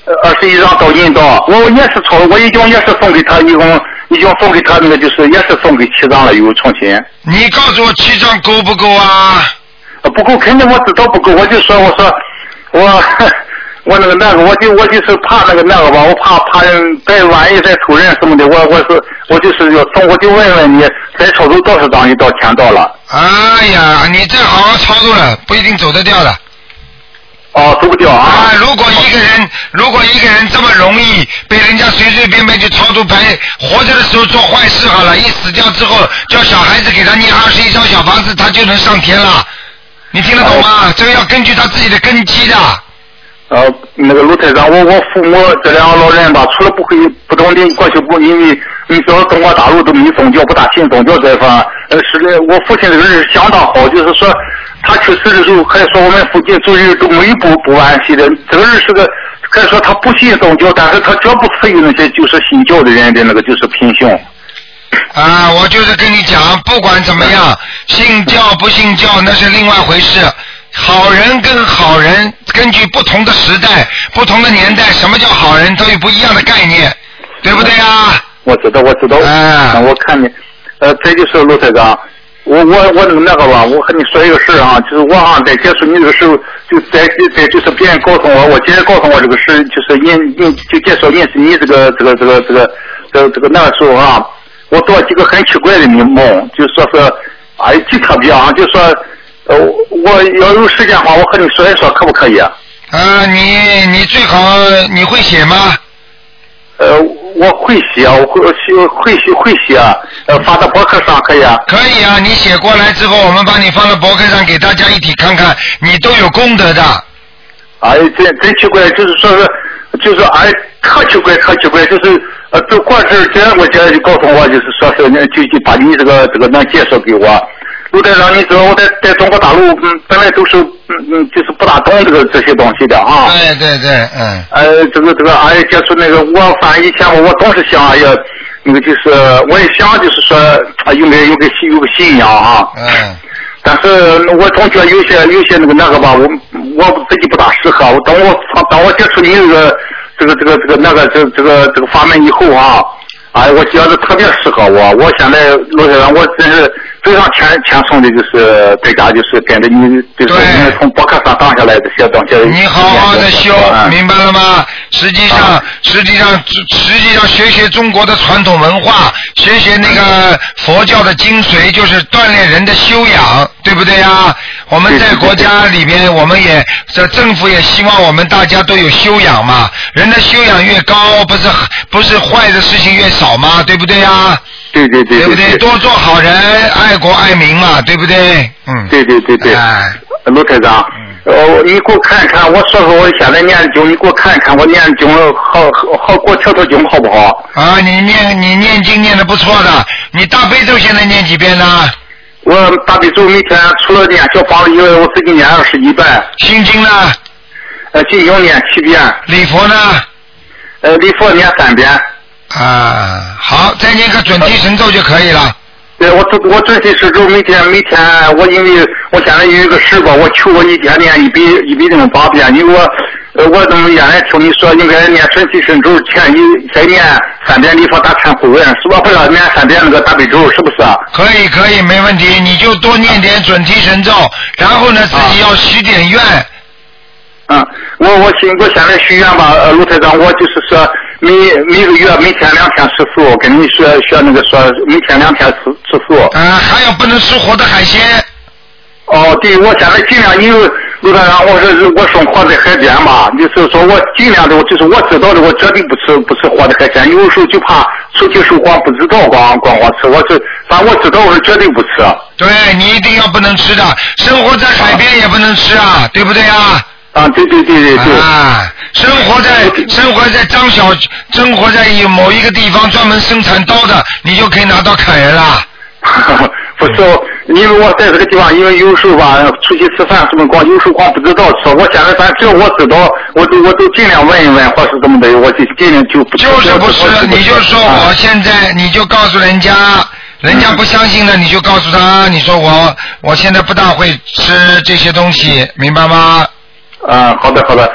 二十一张到印度，我也是抄，我已经也是送给他，一共已经送给他那个就是也是送给七张了，有重新。 你告诉我七张够不够啊？ 不够，肯定我知道不够，我就说我说我我那个那个，我就我就是怕那个那个吧，我怕怕再万一再突然什么的，我我是我就是要送，我就问问你，再抄走多少张一到钱到了？ 哎呀，你再好好操作了，不一定走得掉的。 哦，走不掉啊！ 啊，如果一个人，如果一个人这么容易被人家随随便便就超度牌，活着的时候做坏事好了，一死掉之后叫小孩子给他念二十一张小房子，他就能上天了。你听得懂吗？这个要根据他自己的根基的。 呃，那个卢台长，我我父母这两个老人吧，除了不会不懂的过去不，因为你知道中国大陆都没宗教，不大信宗教这方，呃，是的，我父亲这个人相当好，就是说他去世的时候还说我们附近做人都没不不惋惜的，这个人是个，可以说他不信宗教，但是他绝不赐予那些就是信教的人的那个就是品行。 啊，我就是跟你讲，不管怎么样，信教不信教那是另外回事。好人跟好人，根据不同的时代、不同的年代，什么叫好人，都有不一样的概念，对不对啊？ 我知道，我知道。 啊， 我看你，呃，这就是卢台长，我我我那个那个吧，我和你说一个事啊，就是我啊在接触你这个时候，就在在就是别人告诉我，我今天告诉我这个事，就是认认就介绍认识你这个这个这个这个这个这个那个时候啊，我做几个很奇怪的梦，就说是哎极特别啊，就说。呃，我要有时间的话，我和你说一说，可不可以啊？ 啊，你你最好你会写吗？ 呃，我会写，我会写会写会写，呃，发到博客上可以啊？ 可以啊，你写过来之后，我们把你放到博客上给大家一起看看，你都有功德的。 哎，真真奇怪，就是说是，就是哎，特奇怪，特奇怪，就是呃，这过这儿，这我姐就告诉我，就是说是就就把你这个这个能介绍给我。卢台长，你知道我在在中国大陆，嗯，本来都是嗯嗯，就是不大懂这个这些东西的啊。 对对对，嗯。 呃，这个这个，哎，接触那个，我反正以前我总是想，哎呀，那个就是，我也想就是说，啊，应该有个有个信仰啊。 嗯。 但是我总觉得有些有些那个那个吧，我我自己不大适合。我等我当我接触你这个这个这个这个那个这这个这个法门以后啊。哎，我觉得特别适合我。我现在陆先生，我真是非常谦谦松的，就是在家就是跟着你，就是你从博客上当下来这些东西。 你好好的修，明白了吗？实际上，啊、实际上，实际上学学中国的传统文化，学学那个佛教的精髓，就是锻炼人的修养，对不对啊？我们在国家里边，我们也这政府也希望我们大家都有修养嘛。人的修养越高，不是不是坏的事情越少。好嘛，对不对呀？ 对对对， 对不对？多做好人，爱国爱民嘛，对不对？嗯， 对对对对。哎，卢台长，嗯、呃，你给我看看，我说说我现在念经，你给我看看，我念经好好给我调调经好不好？ 啊，你念你念经念的不错的，你大悲咒现在念几遍呢？ 我大悲咒每天除了念小房子以外，我自己念二十一遍。 心经呢？ 呃，心经念七遍。 礼佛呢？ 呃，礼佛念三遍。 啊，好，再念个准提神咒就可以了。 对，我我准提神咒每天每天，我因为我现在有一个事吧，我求我一天念一百一百零八遍。因为我呃我怎么原来听你说应该念准提神咒前一再念三遍礼佛大忏悔文，是吧？或者念三遍那个大悲咒，是不是啊？ 可以可以，没问题，你就多念点准提神咒，然后呢自己要许点愿。 嗯，我我现我现在许愿吧，呃，卢台长，我就是说。每每个月每天两天吃素，跟你说学那个说每天两天吃吃素。 啊、呃，还有不能吃活的海鲜。 哦，对，我现在尽量，因为卢台长，我说我生活在海边嘛，就是说我尽量的，就是我知道的，我绝对不吃不吃活的海鲜。有时候就怕出去时候光不知道光光光吃，我是反正我知道我是绝对不吃。 对你一定要不能吃的，生活在海边也不能吃啊，对不对啊？ 啊，对对对对对。 啊，生活在生活在张小，生活在某一个地方专门生产刀的，你就可以拿刀砍人了。 不是，因为我在这个地方，因为有时候吧，出去吃饭什么光，有时候光不知道吃。我现在反正只要我知道，我都我都尽量问一问，或是怎么的，我就尽量就不。 就是不是，你就说我现在，你就告诉人家。人家不相信的，你就告诉他，你说我我现在不大会吃这些东西，明白吗？ 嗯，好的好的，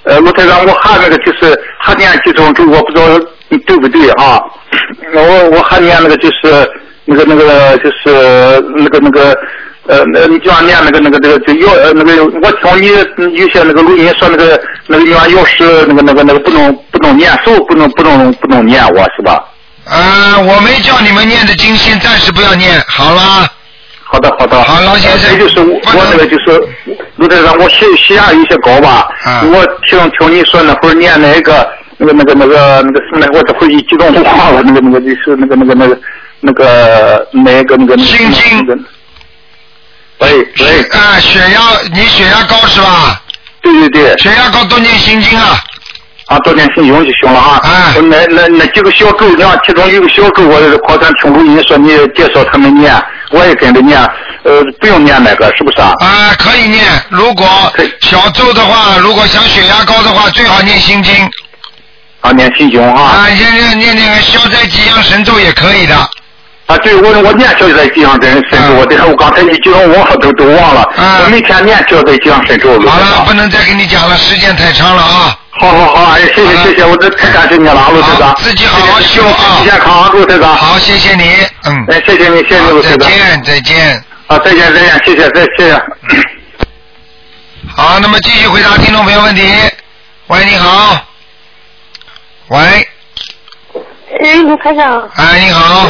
呃，罗台长，我还那个就是还念几种咒，我不知道对不对啊？我我还念那个就是那个那个就是那个那个呃，那你就要念那个那个那个就药呃那个，我听你有些那个录音说那个那个念药师那个那个那个不能不能念咒，不能不能不能念我是吧？ 呃，我没叫你们念的经，先暂时不要念，好了。 好的，好的。 好，老先生。 这就是我那个就是卢台长，我血血压有些高吧。啊。我听听你说那会儿念那个那个那个那个那个什么，我这会一激动忘了那个那个就是那个那个那个那个哪个那个。 心经。 喂喂。 啊，血压，你血压高是吧？ 对对对。 血压高多念心经啊。 啊，多念心经就行了啊。啊。那那那几个小咒，你看其中一个小咒，我好像听录音说你介绍他们念。我也跟着念，呃，不用念那个，是不是啊？ 啊，可以念。如果小咒的话，如果想血压高的话，最好念心经。 啊，念心经啊。 啊，念念念那个消灾吉祥神咒也可以的。 啊，对，我我念消灾吉祥神神咒，我这我刚才一激动忘了都都忘了。啊。我每天念消灾吉祥神咒。 好了，不能再跟你讲了，时间太长了啊。 好好好，哎，谢谢谢谢，我这太感谢你了，陆队长。 自己好好修啊， 身体健康，陆队长。 好，谢谢你，嗯。 哎，谢谢你，谢谢陆队长。 再见，再见。 啊，再见，再见，谢谢，再谢谢。 好，那么继续回答听众朋友问题。喂，你好。喂。 哎，卢台长。 哎，你好。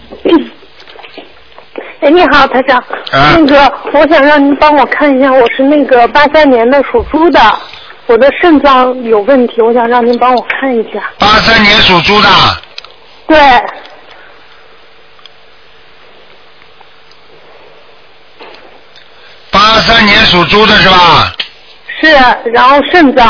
哎，你好，台长。啊。那个，我想让您帮我看一下，我是那个八三年的属猪的。我的肾脏有问题，我想让您帮我看一下。 八三年属猪的。 对。 八三年属猪的是吧？ 是，然后肾脏。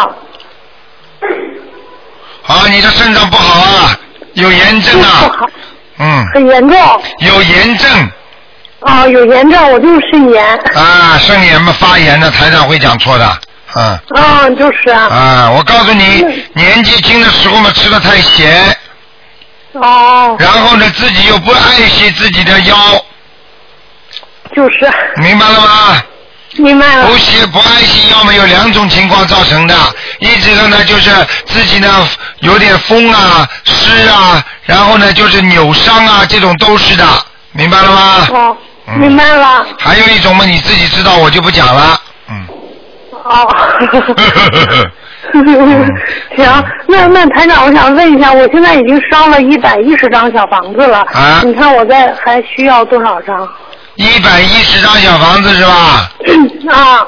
好，你的肾脏不好啊，有炎症啊。 不好。 嗯。 很严重。 有炎症。 哦，有炎症，我就是肾炎。 啊，肾炎嘛，发炎的，台长会讲错的。嗯， 啊，就是啊。 啊，我告诉你，年纪轻的时候嘛，吃的太咸。 哦。 然后呢，自己又不爱惜自己的腰。 就是。 明白了吗？ 明白了。 不惜不爱惜腰嘛，有两种情况造成的，一直的呢就是自己呢有点风啊、湿啊，然后呢就是扭伤啊，这种都是的，明白了吗？ 哦，嗯、明白了。 还有一种嘛，你自己知道，我就不讲了。嗯。 哦，行，那那台长，我想问一下，我现在已经烧了一百一十张小房子了，啊，你看我在还需要多少张？ 一百一十张小房子是吧？ 啊。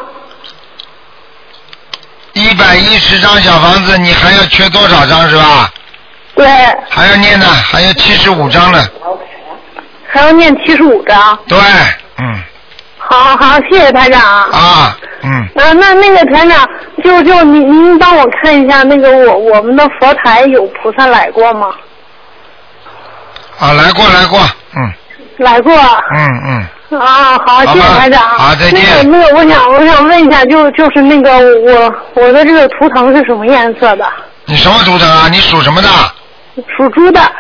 一百一十张小房子，你还要缺多少张是吧？ 对。 还要念呢，还要七十五张呢。 还要念七十五张？ 对，嗯。 好好，谢谢台长。 啊，嗯。 啊，那那个台长，就就您您帮我看一下，那个我我们的佛台有菩萨来过吗？ 啊，来过来过，嗯。 来过。 嗯嗯。 啊，好，谢谢台长。 好，再见。 那个那个，我想我想问一下，就就是那个我我的这个图腾是什么颜色的？ 你什么图腾啊？你属什么的？ 属猪的。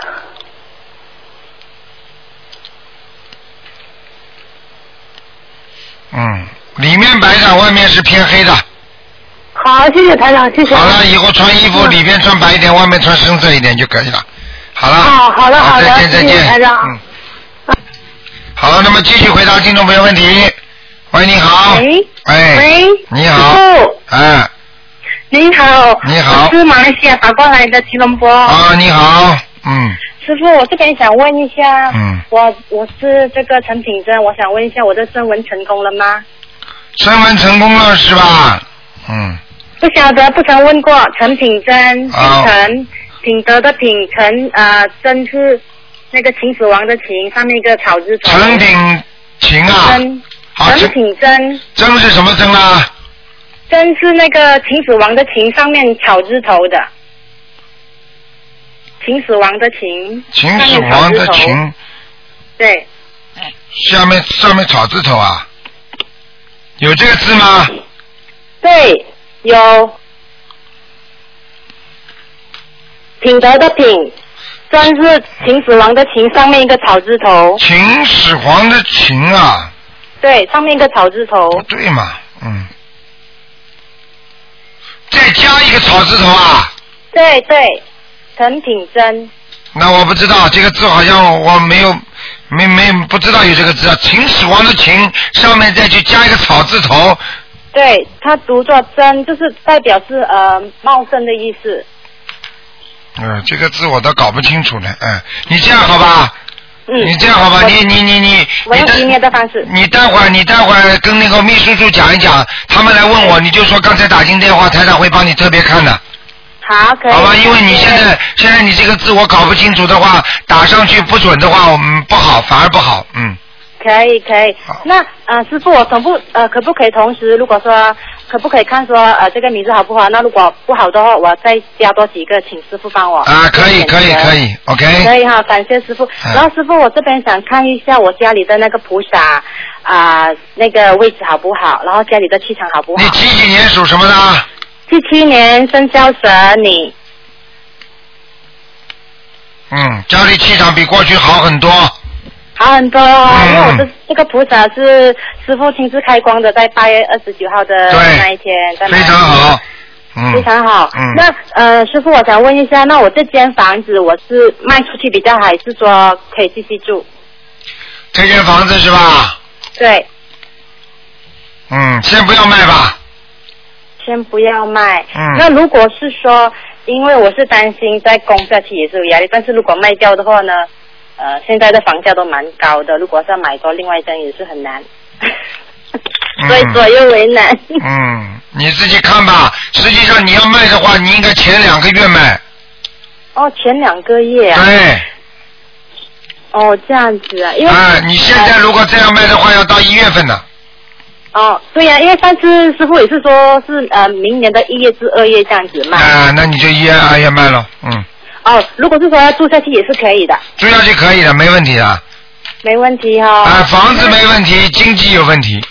嗯，里面白的，外面是偏黑的。 好，谢谢台长，谢谢。 好了，以后穿衣服里边穿白一点，外面穿深色一点就可以了。好了。 好，好的，好的， 再见，再见， 谢谢台长。 嗯。好，那么继续回答听众朋友问题。喂，你好。 喂。 哎。 喂。 你好。 师傅。 哎。 你好。 你好。 我是马来西亚打过来的吉隆坡。 啊，你好。嗯。 师傅，我这边想问一下， 嗯， 我我是这个陈品珍，我想问一下，我的声纹成功了吗？ 声纹成功了是吧？嗯。 不晓得，不曾问过。陈品珍，姓陈，品德的品，陈啊，珍是那个秦始皇的秦，上面一个草字头。 陈品秦啊。 珍。陈品珍。 珍是什么珍啊？ 珍是那个秦始皇的秦，上面草字头的。秦始皇的秦， 秦始皇的秦， 对， 下面上面草字头啊，有这个字吗？ 对，有。品德的品，真是秦始皇的秦，上面一个草字头。 秦始皇的秦啊。 对，上面一个草字头。 对嘛，嗯。再加一个个草字头啊？ 对对，陈品珍。 那我不知道这个字，好像我没有没没不知道有这个字啊。秦始皇的秦上面再去加一个草字头。 对，它读作真，就是代表是呃茂盛的意思。 嗯，这个字我都搞不清楚了。嗯，你这样好吧？ 嗯。 你这样好吧？你你你你。 我用意念的方式。 你待会儿你待会儿跟那个秘书处讲一讲，他们来问我，你就说刚才打进电话，台长会帮你特别看的。 好，可以。 好吧，因为你现在现在你这个字我搞不清楚的话，打上去不准的话，我们不好，反而不好，嗯。 可以可以。那呃，师傅，我同不呃，可不可以同时，如果说可不可以看说呃这个名字好不好？那如果不好的话，我再加多几个，请师傅帮我。 啊，可以可以可以 ，OK。 可以哈，感谢师傅。嗯、然后师傅，我这边想看一下我家里的那个菩萨啊、呃，那个位置好不好？然后家里的气场好不好？ 你几几年属什么的？ 七七年生肖蛇，你。 嗯，家里气场比过去好很多。 好很多、哦嗯，因为我的这个菩萨是师父亲自开光的，在八月二十九号的那一天，在非常好，嗯， 非常好。嗯，那呃，师父，我想问一下，那我这间房子我是卖出去比较好，还是说可以继续住？ 这间房子是吧？ 对。 嗯，先不要卖吧。 先不要卖。 嗯。 那如果是说，因为我是担心在供下去也是有压力，但是如果卖掉的话呢？呃，现在的房价都蛮高的，如果是要买多另外一间也是很难，所以左右为难。 嗯，你自己看吧。实际上你要卖的话，你应该前两个月卖。 哦，前两个月啊。 对。 哦，这样子啊，因为啊，你现在如果这样卖的话，要到一月份呢。 哦，对呀、啊，因为上次师傅也是说是呃明年的一月至二月这样子卖。 啊，那你就一月二月卖了，嗯。 哦，如果是说要住下去也是可以的。 住下去可以的，没问题的。 没问题哈、哦。 啊，房子没问题，经济有问题。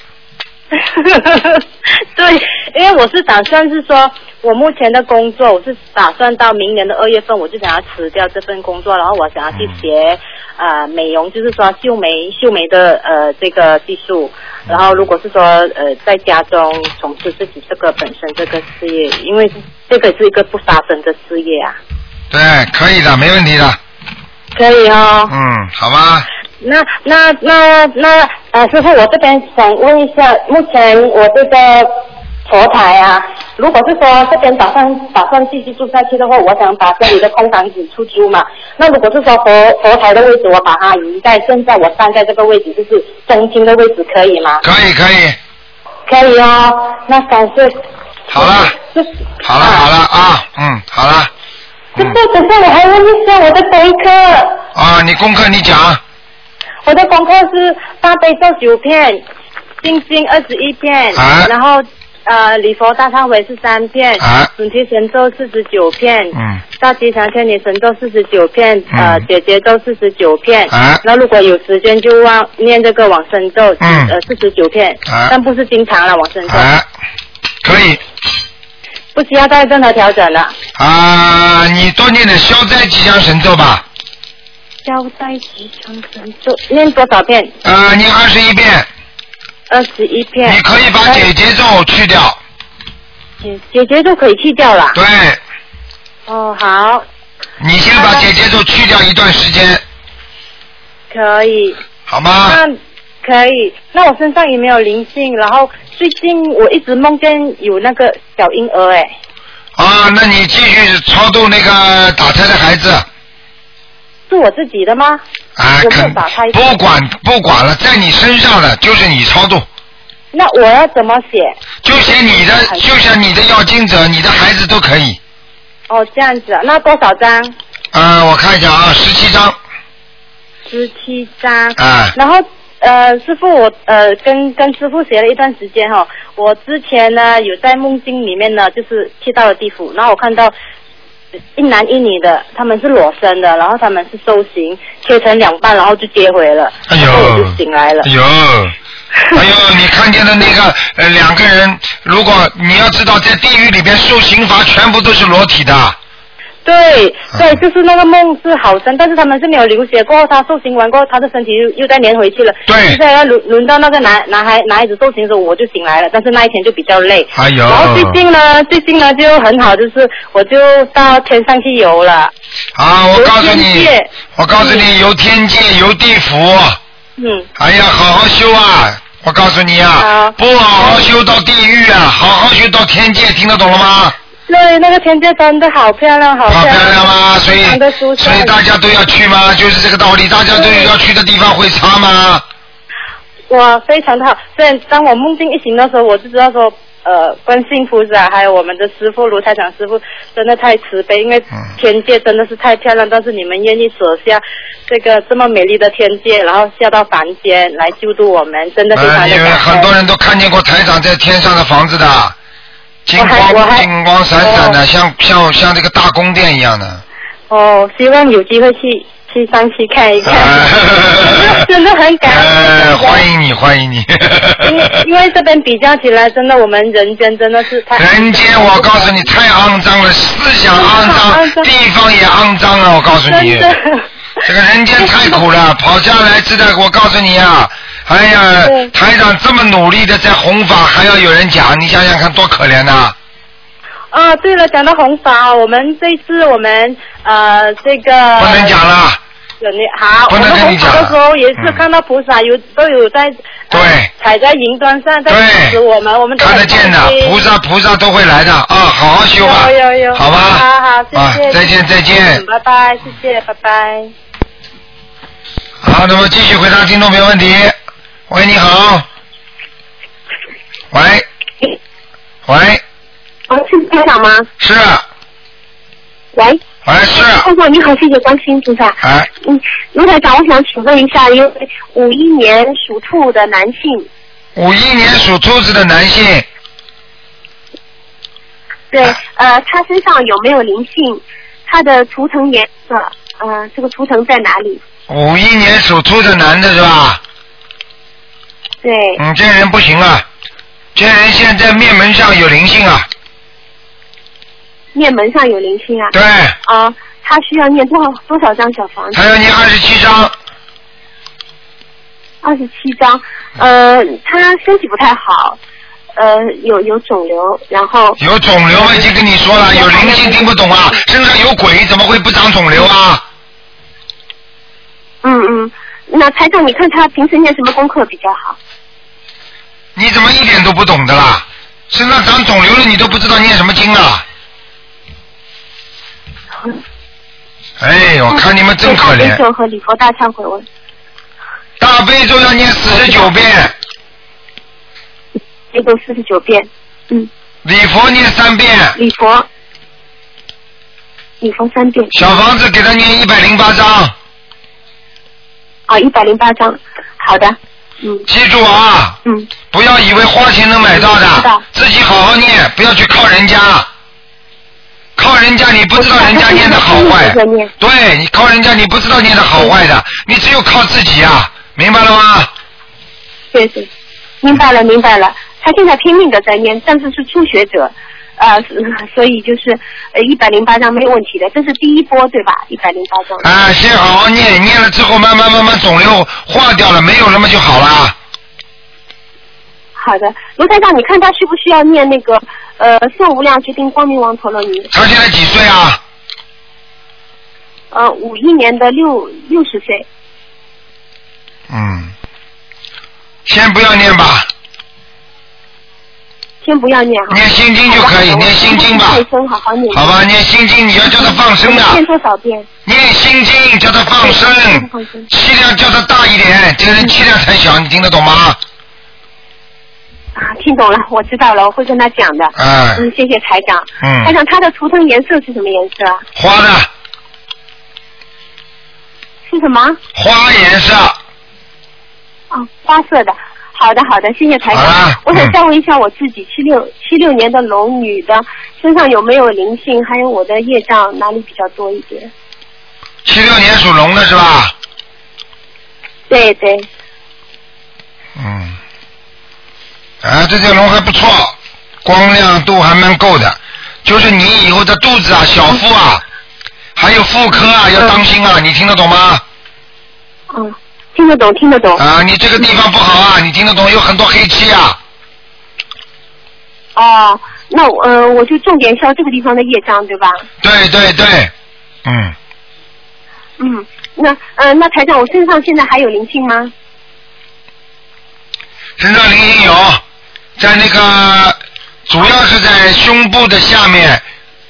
对，因为我是打算是说，我目前的工作，我是打算到明年的二月份，我就想要辞掉这份工作，然后我想要去学、嗯、呃美容，就是说秀眉秀眉的呃这个技术。然后如果是说呃在家中从事自己这个本身这个事业，因为这个是一个不杀生的事业啊。 对，可以的，没问题的。 可以哦。 嗯，好吧。 那那那那呃，师傅，我这边想问一下，目前我这个佛台啊，如果是说这边打算打算继续住下去的话，我想把家里的空房子出租嘛。那如果是说佛佛台的位置，我把它移在现在我站在这个位置，就是中心的位置，可以吗？ 可以可以。 可以哦，那感谢。 好了。好了好了啊，嗯，好了。 师傅，等下我还问一下我的功课。 啊，你功课你讲。 我的功课是大悲咒九片，心经二十一片， 啊、 然后呃礼佛大忏悔是三片， 啊， 准提神咒四十九片， 嗯， 大吉祥天女神咒四十九片， 嗯、 呃姐姐咒四十九片， 啊， 然后如果有时间就往念这个往生咒， 嗯， 呃四十九片， 啊， 但不是经常了往生咒， 啊，可以。 不需要再任何调整了。 啊，你多念点消灾吉祥神咒吧。 消灾吉祥神咒念多少遍？ 呃，念二十一遍。 二十一遍。 你可以把姐姐咒去掉。 姐姐姐咒可以去掉了。 对。 哦，好。 你先把姐姐咒去掉一段时间。 可以。 好吗？ 那可以。那我身上有没有灵性？然后最近我一直梦见有那个小婴儿哎。 啊，那你继续超度那个打胎的孩子。 是我自己的吗？ 啊， 我没有打胎。 不管不管了，在你身上的就是你超度。 那我要怎么写？ 就写你的，就像你的要经者，你的孩子都可以。 哦，这样子啊，那多少张？ 呃，我看一下啊，十七张。 十七张。 啊。 然后呃，师傅我呃跟跟师傅学了一段时间哈、哦，我之前呢有在梦境里面呢，就是去到了地府，然后我看到一男一女的，他们是裸身的，然后他们是受刑切成两半，然后就接回了， 哎呦， 然后我就醒来了。 哎呦。哎呦，你看见的那个呃两个人，如果你要知道，在地狱里边受刑罚全部都是裸体的。 对对，就是那个梦是好深，但是他们是没有流血，过后他受刑完过后，他的身体又又再粘回去了。 对。 现在要轮轮到那个男男孩男孩子受刑的时候，我就醒来了，但是那一天就比较累。 哎呦。 然后最近呢，最近呢就很好，就是我就到天上去游了。 啊，我告诉你，我告诉你，游天界，游地府。 嗯。 哎呀，好好修啊！我告诉你啊，不好好修到地狱啊，好好修到天界，听得懂了吗？ 对，那个天界真的好漂亮，好漂亮。 好漂亮吗？所以所以大家都要去吗？就是这个道理，大家都要去的地方会差吗？ 哇，非常的好。所以当我梦境一醒的时候，我就知道说，呃，观世音菩萨还有我们的师父卢台长师父真的太慈悲，因为天界真的是太漂亮，但是你们愿意舍下这个这么美丽的天界，然后下到凡间来救度我们，真的非常的感恩。 因为很多人都看见过台长在天上的房子的。金光金光闪闪的，哦、像像像这个大宫殿一样的。 哦，希望有机会去去上去看一看，真的很感恩。 呃，欢迎你，欢迎你。 因为因为这边比较起来，真的我们人间真的是太…… 人间，我告诉你，太肮脏了，思想肮脏，地方也肮脏啊！我告诉你，这个人间太苦了，跑下来知道，我告诉你啊。哎呀，台长这么努力的在弘法，还要有人讲，你想想看多可怜呐！ 啊，对了，讲到弘法，我们这次我们呃这个不能讲了。 有你好， 不能跟你讲了。 我们弘法的时候也是看到菩萨有、嗯、都有在对、呃、 踩在云端上在支持我们，我们都看得见的，菩萨菩萨都会来的啊，好好修吧， 有有有， 好吧， 好好，谢谢， 啊、再见再见、 嗯，拜拜，谢谢，拜拜。 好，那么继续回答听众朋友问题。喂，你好。喂。喂。 哦，是台长吗？ 是。 喂。 喂，是。 台长你好，谢谢观世音菩萨。 哎。 嗯，卢台长，我想请问一下，因为五一年属兔的男性。 五一年属兔子的男性。 对，呃，他身上有没有灵性？他的图腾颜色，呃，这个图腾在哪里？ 五一年属兔的男的是吧？ 对。 嗯，这人不行啊，这人现在面门上有灵性啊。 面门上有灵性啊？ 对。 啊、呃，他需要念多少多少张小房子？ 他要念二十七张。 二十七张，呃，他身体不太好，呃，有有肿瘤，然后。 有肿瘤，我已经跟你说了，有灵性听不懂啊，身上有鬼，怎么会不长肿瘤啊？ 嗯嗯，那台长，你看他平时念什么功课比较好？ 你怎么一点都不懂的啦？身上长肿瘤了，你都不知道念什么经啊？哎，我看你们真可怜。 大悲咒和礼佛大忏悔文。 大悲咒要念四十九遍。 悲咒四十九遍，嗯。 礼佛念三遍。 礼佛。礼佛三遍。 小房子给他念一百零八章。 啊，一百零八张，好的，嗯。 记住啊， 嗯， 不要以为花钱能买到的，嗯、自己好好念，不要去靠人家，靠人家你不知道人家念的好坏，对你靠人家你不知道念的好坏的，你只有靠自己啊，明白了吗？ 对对，明白了明白了，他现在拼命的在念，但是是初学者。啊、呃，所以就是呃一百零八章没有问题的，这是第一波对吧？一百零八章。 啊，先好好念，念了之后慢慢慢慢肿瘤化掉了，没有了嘛就好了。 好的，卢台长，你看他需不需要念那个呃圣无量决定光明王陀罗尼？ 他现在几岁啊？ 呃，五一年的六六十岁。 嗯，先不要念吧。 先不要念哈， 念心经就可以，念心经吧。 好好念。 好吧，念心经，你要叫他放生的。 念多少遍？ 念心经，叫他放生，气量叫他大一点，这个人气量太小，你听得懂吗？ 啊，听懂了，我知道了，我会跟他讲的。 哎。 嗯，谢谢台长。 嗯。 台长，他的图腾颜色是什么颜色？ 花的。 是什么？ 花颜色。 哦，花色的。好的，好的，谢谢台长。 啊、 我想再问一下我自己，七六七六年的龙女的身上有没有灵性？还有我的业障哪里比较多一点？ 七六年属龙的是吧？ 对对。 嗯。啊，这条龙还不错，光亮度还蛮够的。就是你以后的肚子啊，小腹啊， 还有妇科啊，要当心啊，你听得懂吗？ 嗯，听得懂，听得懂。 啊，你这个地方不好啊，你听得懂？有很多黑气啊。 哦，那我呃，我就重点消这个地方的业障，对吧？ 对对对，嗯。 嗯，那呃，那台长，我身上现在还有灵性吗？ 身上灵性有，在那个主要是在胸部的下面。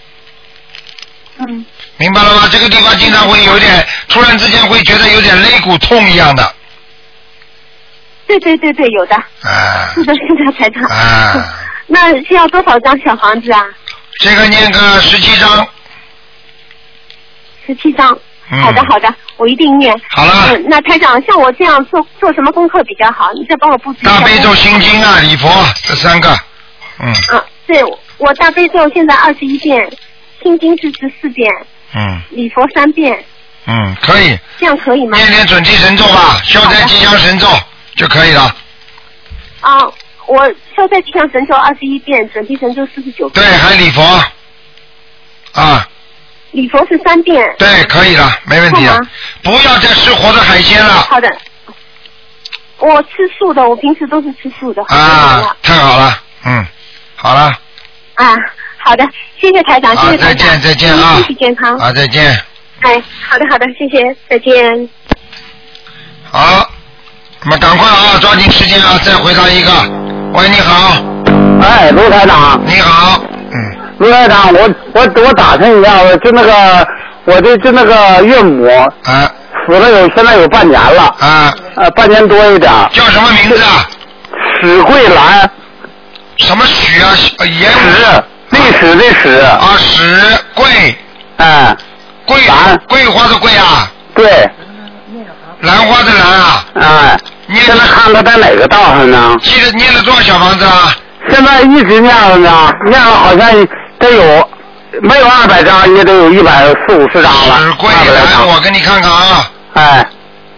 嗯。 明白了吗？这个地方经常会有点，突然之间会觉得有点肋骨痛一样的。 对对对对，有的。 啊。 是的，是的，台长。 啊。 那需要多少张小房子啊？ 这个念个十七张。 十七张。 嗯、 好的好的，我一定念。 好了。 嗯，那台长，像我这样做做什么功课比较好？你再帮我布置一下。 大悲咒、心经啊，礼佛这三个。嗯。 啊，对，我大悲咒现在二十一遍，心经是十四遍。 嗯。 礼佛三遍。 嗯，可以。 这样可以吗？ 念念准提神咒吧，消灾吉祥神咒就可以了。 啊，我消灾吉祥神咒二十一遍，准提神咒四十九遍。 对，还礼佛。啊。 礼佛是三遍。 对，可以了，没问题了。不要再吃活的海鲜了。 好的。我吃素的，我平时都是吃素的。 啊，太好了，嗯，好了。 啊，好的，谢谢台长，谢谢台长。 再见，再见啊！ 身体健康。 啊，再见。 哎，好的，好的，谢谢，再见。 好，那么赶快啊，抓紧时间啊，再回答一个。喂，你好。 哎，卢台长。 你好。嗯。 卢台长，我我我打听一下，就那个我的就那个岳母。 啊。 死了有现在有半年了。 啊。 呃，半年多一点。 叫什么名字啊？ 史桂兰。 什么许啊？严史，历史的史。 啊，史桂。 哎。 桂桂花的桂啊。 对。 兰花的兰啊。 哎。现在看他在哪个道上呢？ 记得念了多少小房子啊？ 现在一直念了呢，念了好像得有没有二百张，也得有一百四五十张了。 史桂兰，我给你看看啊。 哎。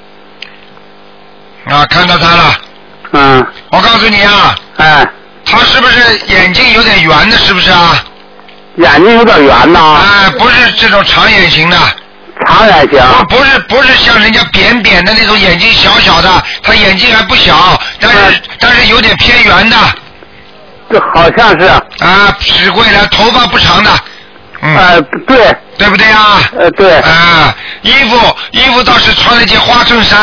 啊，看到他了。 嗯。 我告诉你啊。 哎。 他是不是眼睛有点圆的？是不是啊？ 眼睛有点圆呐。 哎，不是这种长眼型的。 长眼型。 不不是不是像人家扁扁的那种眼睛小小的，他眼睛还不小，但是、嗯、但是有点偏圆的。 这好像是。 啊，史桂兰，头发不长的。嗯。 呃，对。 对不对啊？ 呃，对。 啊，衣服衣服倒是穿了件花衬衫。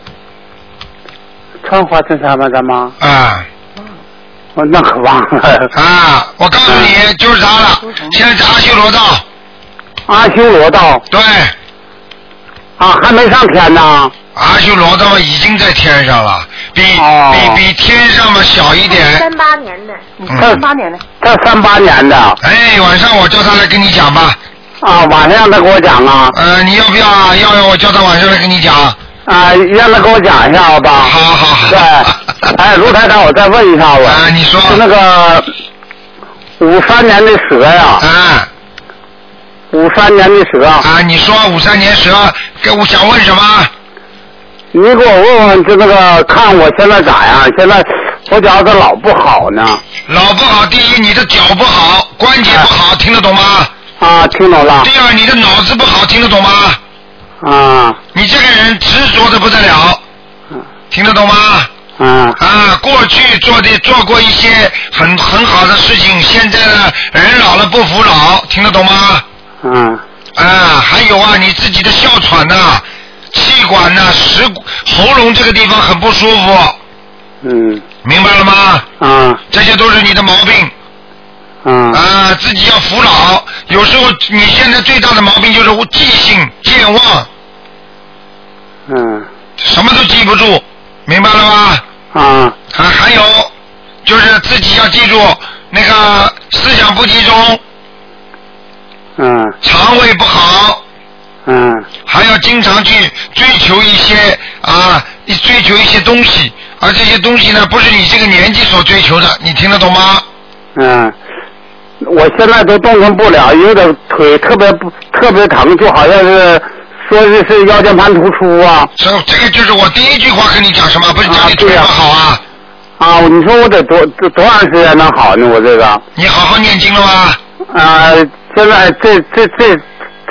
穿花衬衫吗，咱妈？ 啊。 我那可忘了。 啊，我告诉你，嗯、就是他了。现在在阿修罗道。 阿修罗道。 对。 啊，还没上天呢。 阿修罗道已经在天上了，比、哦、比比天上嘛小一点。 三八年的， 嗯， 三八年的。 他三八年的。 哎，晚上我叫他来跟你讲吧。 啊，晚上让他给我讲啊。 呃，你要不要啊？要要，我叫他晚上来跟你讲。 啊，让他给我讲一下好吧？ 好好好。 对，哎，卢台长，我再问一下我。 啊，你说。 是那个五三年的蛇呀。 啊。 五三年的蛇。 啊，你说五三年蛇，跟我想问什么？ 你给我问问，就那个看我现在咋样？现在我觉得老不好呢。 老不好，第一你的脚不好，关节不好，哎、听得懂吗？ 啊，听懂了。 第二你的脑子不好，听得懂吗？ 啊。 你这个人执着的不得了，听得懂吗？ 啊。 啊，过去做的做过一些很很好的事情，现在呢人老了不服老，听得懂吗？ 嗯。 啊，还有啊，你自己的哮喘呐、啊。气管呐、啊，食喉咙这个地方很不舒服。 嗯。 明白了吗？ 啊。 这些都是你的毛病。 嗯。 啊，自己要服老。有时候你现在最大的毛病就是记性健忘。 嗯。 什么都记不住，明白了吗？ 啊。 啊，还有就是自己要记住那个思想不集中。 嗯。 肠胃不好。 嗯， 还要经常去追求一些啊，追求一些东西，而这些东西呢，不是你这个年纪所追求的，你听得懂吗？ 嗯，我现在都动弹不了，有点腿特别不特别疼，就好像是说是是腰间盘突出啊。 这这个就是我第一句话跟你讲什么，不是讲你腿不好啊？ 啊，你说我得多多多长时间能好呢？我这个。 你好好念经了吗？ 啊，现在这这这。这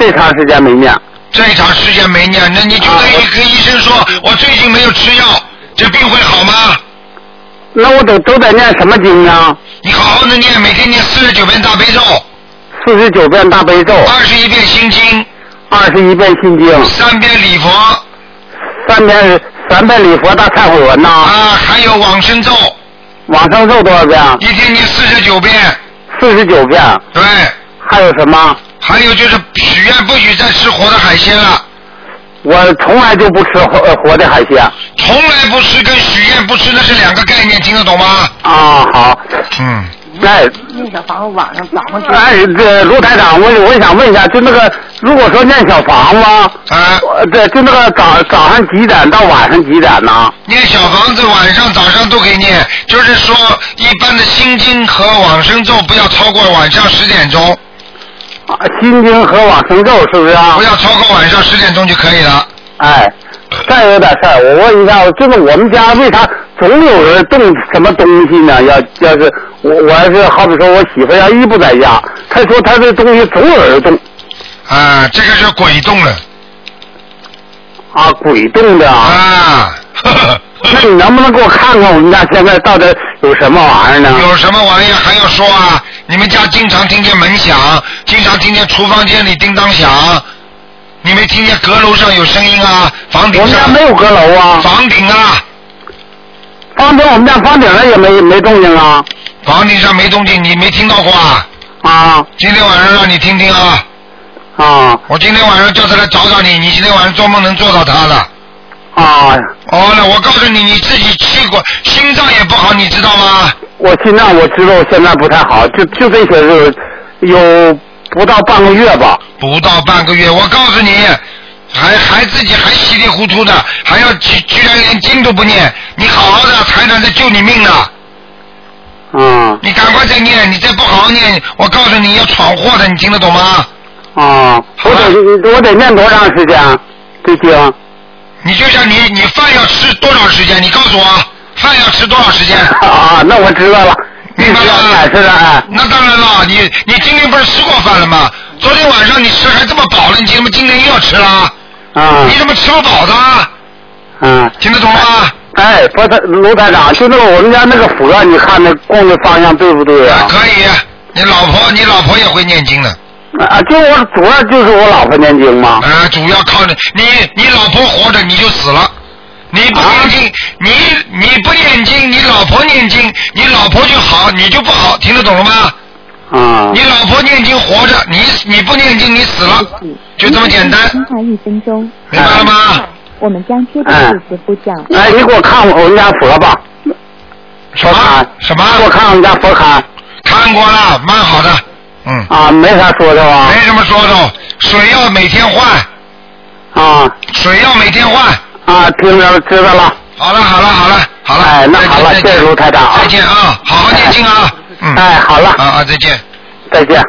这长时间没念。 这长时间没念，那你就等于跟医生说，我最近没有吃药，这病会好吗？ 那我都都在念什么经呢？ 你好好的念，每天念四十九遍大悲咒。 四十九遍大悲咒。 二十一遍心经。 二十一遍心经。 三遍礼佛。 三遍三遍礼佛大忏悔文呐。 啊，还有往生咒。 往生咒多少遍？ 一天念四十九遍。 四十九遍。 对。 还有什么？ 还有就是许愿不许再吃活的海鲜了。 我从来就不吃活活的海鲜。 从来不吃跟许愿不吃那是两个概念，听得懂吗？ 啊，好。 嗯。 哎， 念小房子晚上早上去。 哎，这卢台长，我我想问一下，就那个，如果说念小房子， 啊， 对，就那个早早上几点到晚上几点呢？ 念小房子晚上早上都可以念，就是说一般的心经和往生咒不要超过晚上十点钟。 啊，心经和往生咒是不是啊？ 不要超过晚上十点钟就可以了。 哎，再有点事儿，我问一下，就是我们家为啥总有人动什么东西呢？要要是我我要是好比说我媳妇要一不在家，她说她这东西总有人动。 啊，这个是鬼动了。 啊，鬼动的啊。 啊。 那你能不能给我看看我们家现在到底有什么玩意儿呢？ 有什么玩意儿还要说啊？你们家经常听见门响，经常听见厨房间里叮当响，你没听见阁楼上有声音啊？房顶上。 我们家没有阁楼啊。 房顶啊。 房顶，我们家房顶上也没没动静啊。 房顶上没动静，你没听到过啊？ 啊。 今天晚上让你听听啊。 啊。 我今天晚上叫他来找找你，你今天晚上做梦能做到他的。 啊。 哦，那我告诉你，你自己气过，心脏也不好，你知道吗？ 我心脏我知道现在不太好，就就这些日有不到半个月吧。 不到半个月，我告诉你，还还自己还稀里糊涂的，还要居居然连经都不念，你好好的，台长在救你命呢。 嗯。 你赶快再念，你再不好好念，我告诉你要闯祸的，你听得懂吗？ 啊，我得我得念多长时间？这经。 你就像你你饭要吃多长时间？你告诉我，饭要吃多少时间？ 啊，那我知道了。 明白了。 是的。 那当然了，你你今天不是吃过饭了吗？昨天晚上你吃还这么饱了，你怎么今天又要吃了？ 啊。 你怎么吃不饱的？ 嗯。 听得懂吗？哎，不是卢台长，就那个我们家那个佛，你看那供的方向对不对啊？ 可以，你老婆你老婆也会念经的。 啊，就我主要就是我老婆念经嘛。 啊，主要靠你，你你老婆活着你就死了，你不念经，啊、你你不念经，你老婆念经，你老婆就好，你就不好，听得懂了吗？ 啊。 你老婆念经活着，你你不念经你死了，就这么简单。 听话一分钟。 明白了吗？ 我们将接着这些呼叫。 哎，你给我看我们家佛吧。 什么？什么？ 给我看我们家佛龛。 看过了，蛮好的。嗯。 啊，没啥说的吧？ 没什么说的，水要每天换。 啊。 水要每天换。 啊，听着知道了。 好了好了好了好了。 哎，那好了，谢谢卢台长。 再见啊，好好念经啊。嗯。 哎，好了。 啊啊，再见。 再见。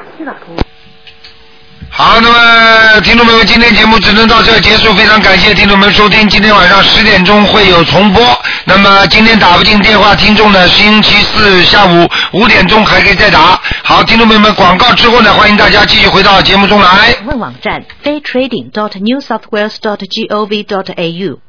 好，那么听众朋友们，今天节目只能到这儿结束，非常感谢听众们收听。今天晚上十点钟会有重播。那么今天打不进电话，听众呢，星期四下午五点钟还可以再打。好，听众朋友们，广告之后呢，欢迎大家继续回到节目中来。 问网站 fairtrading dot new south wales dot gov dot a u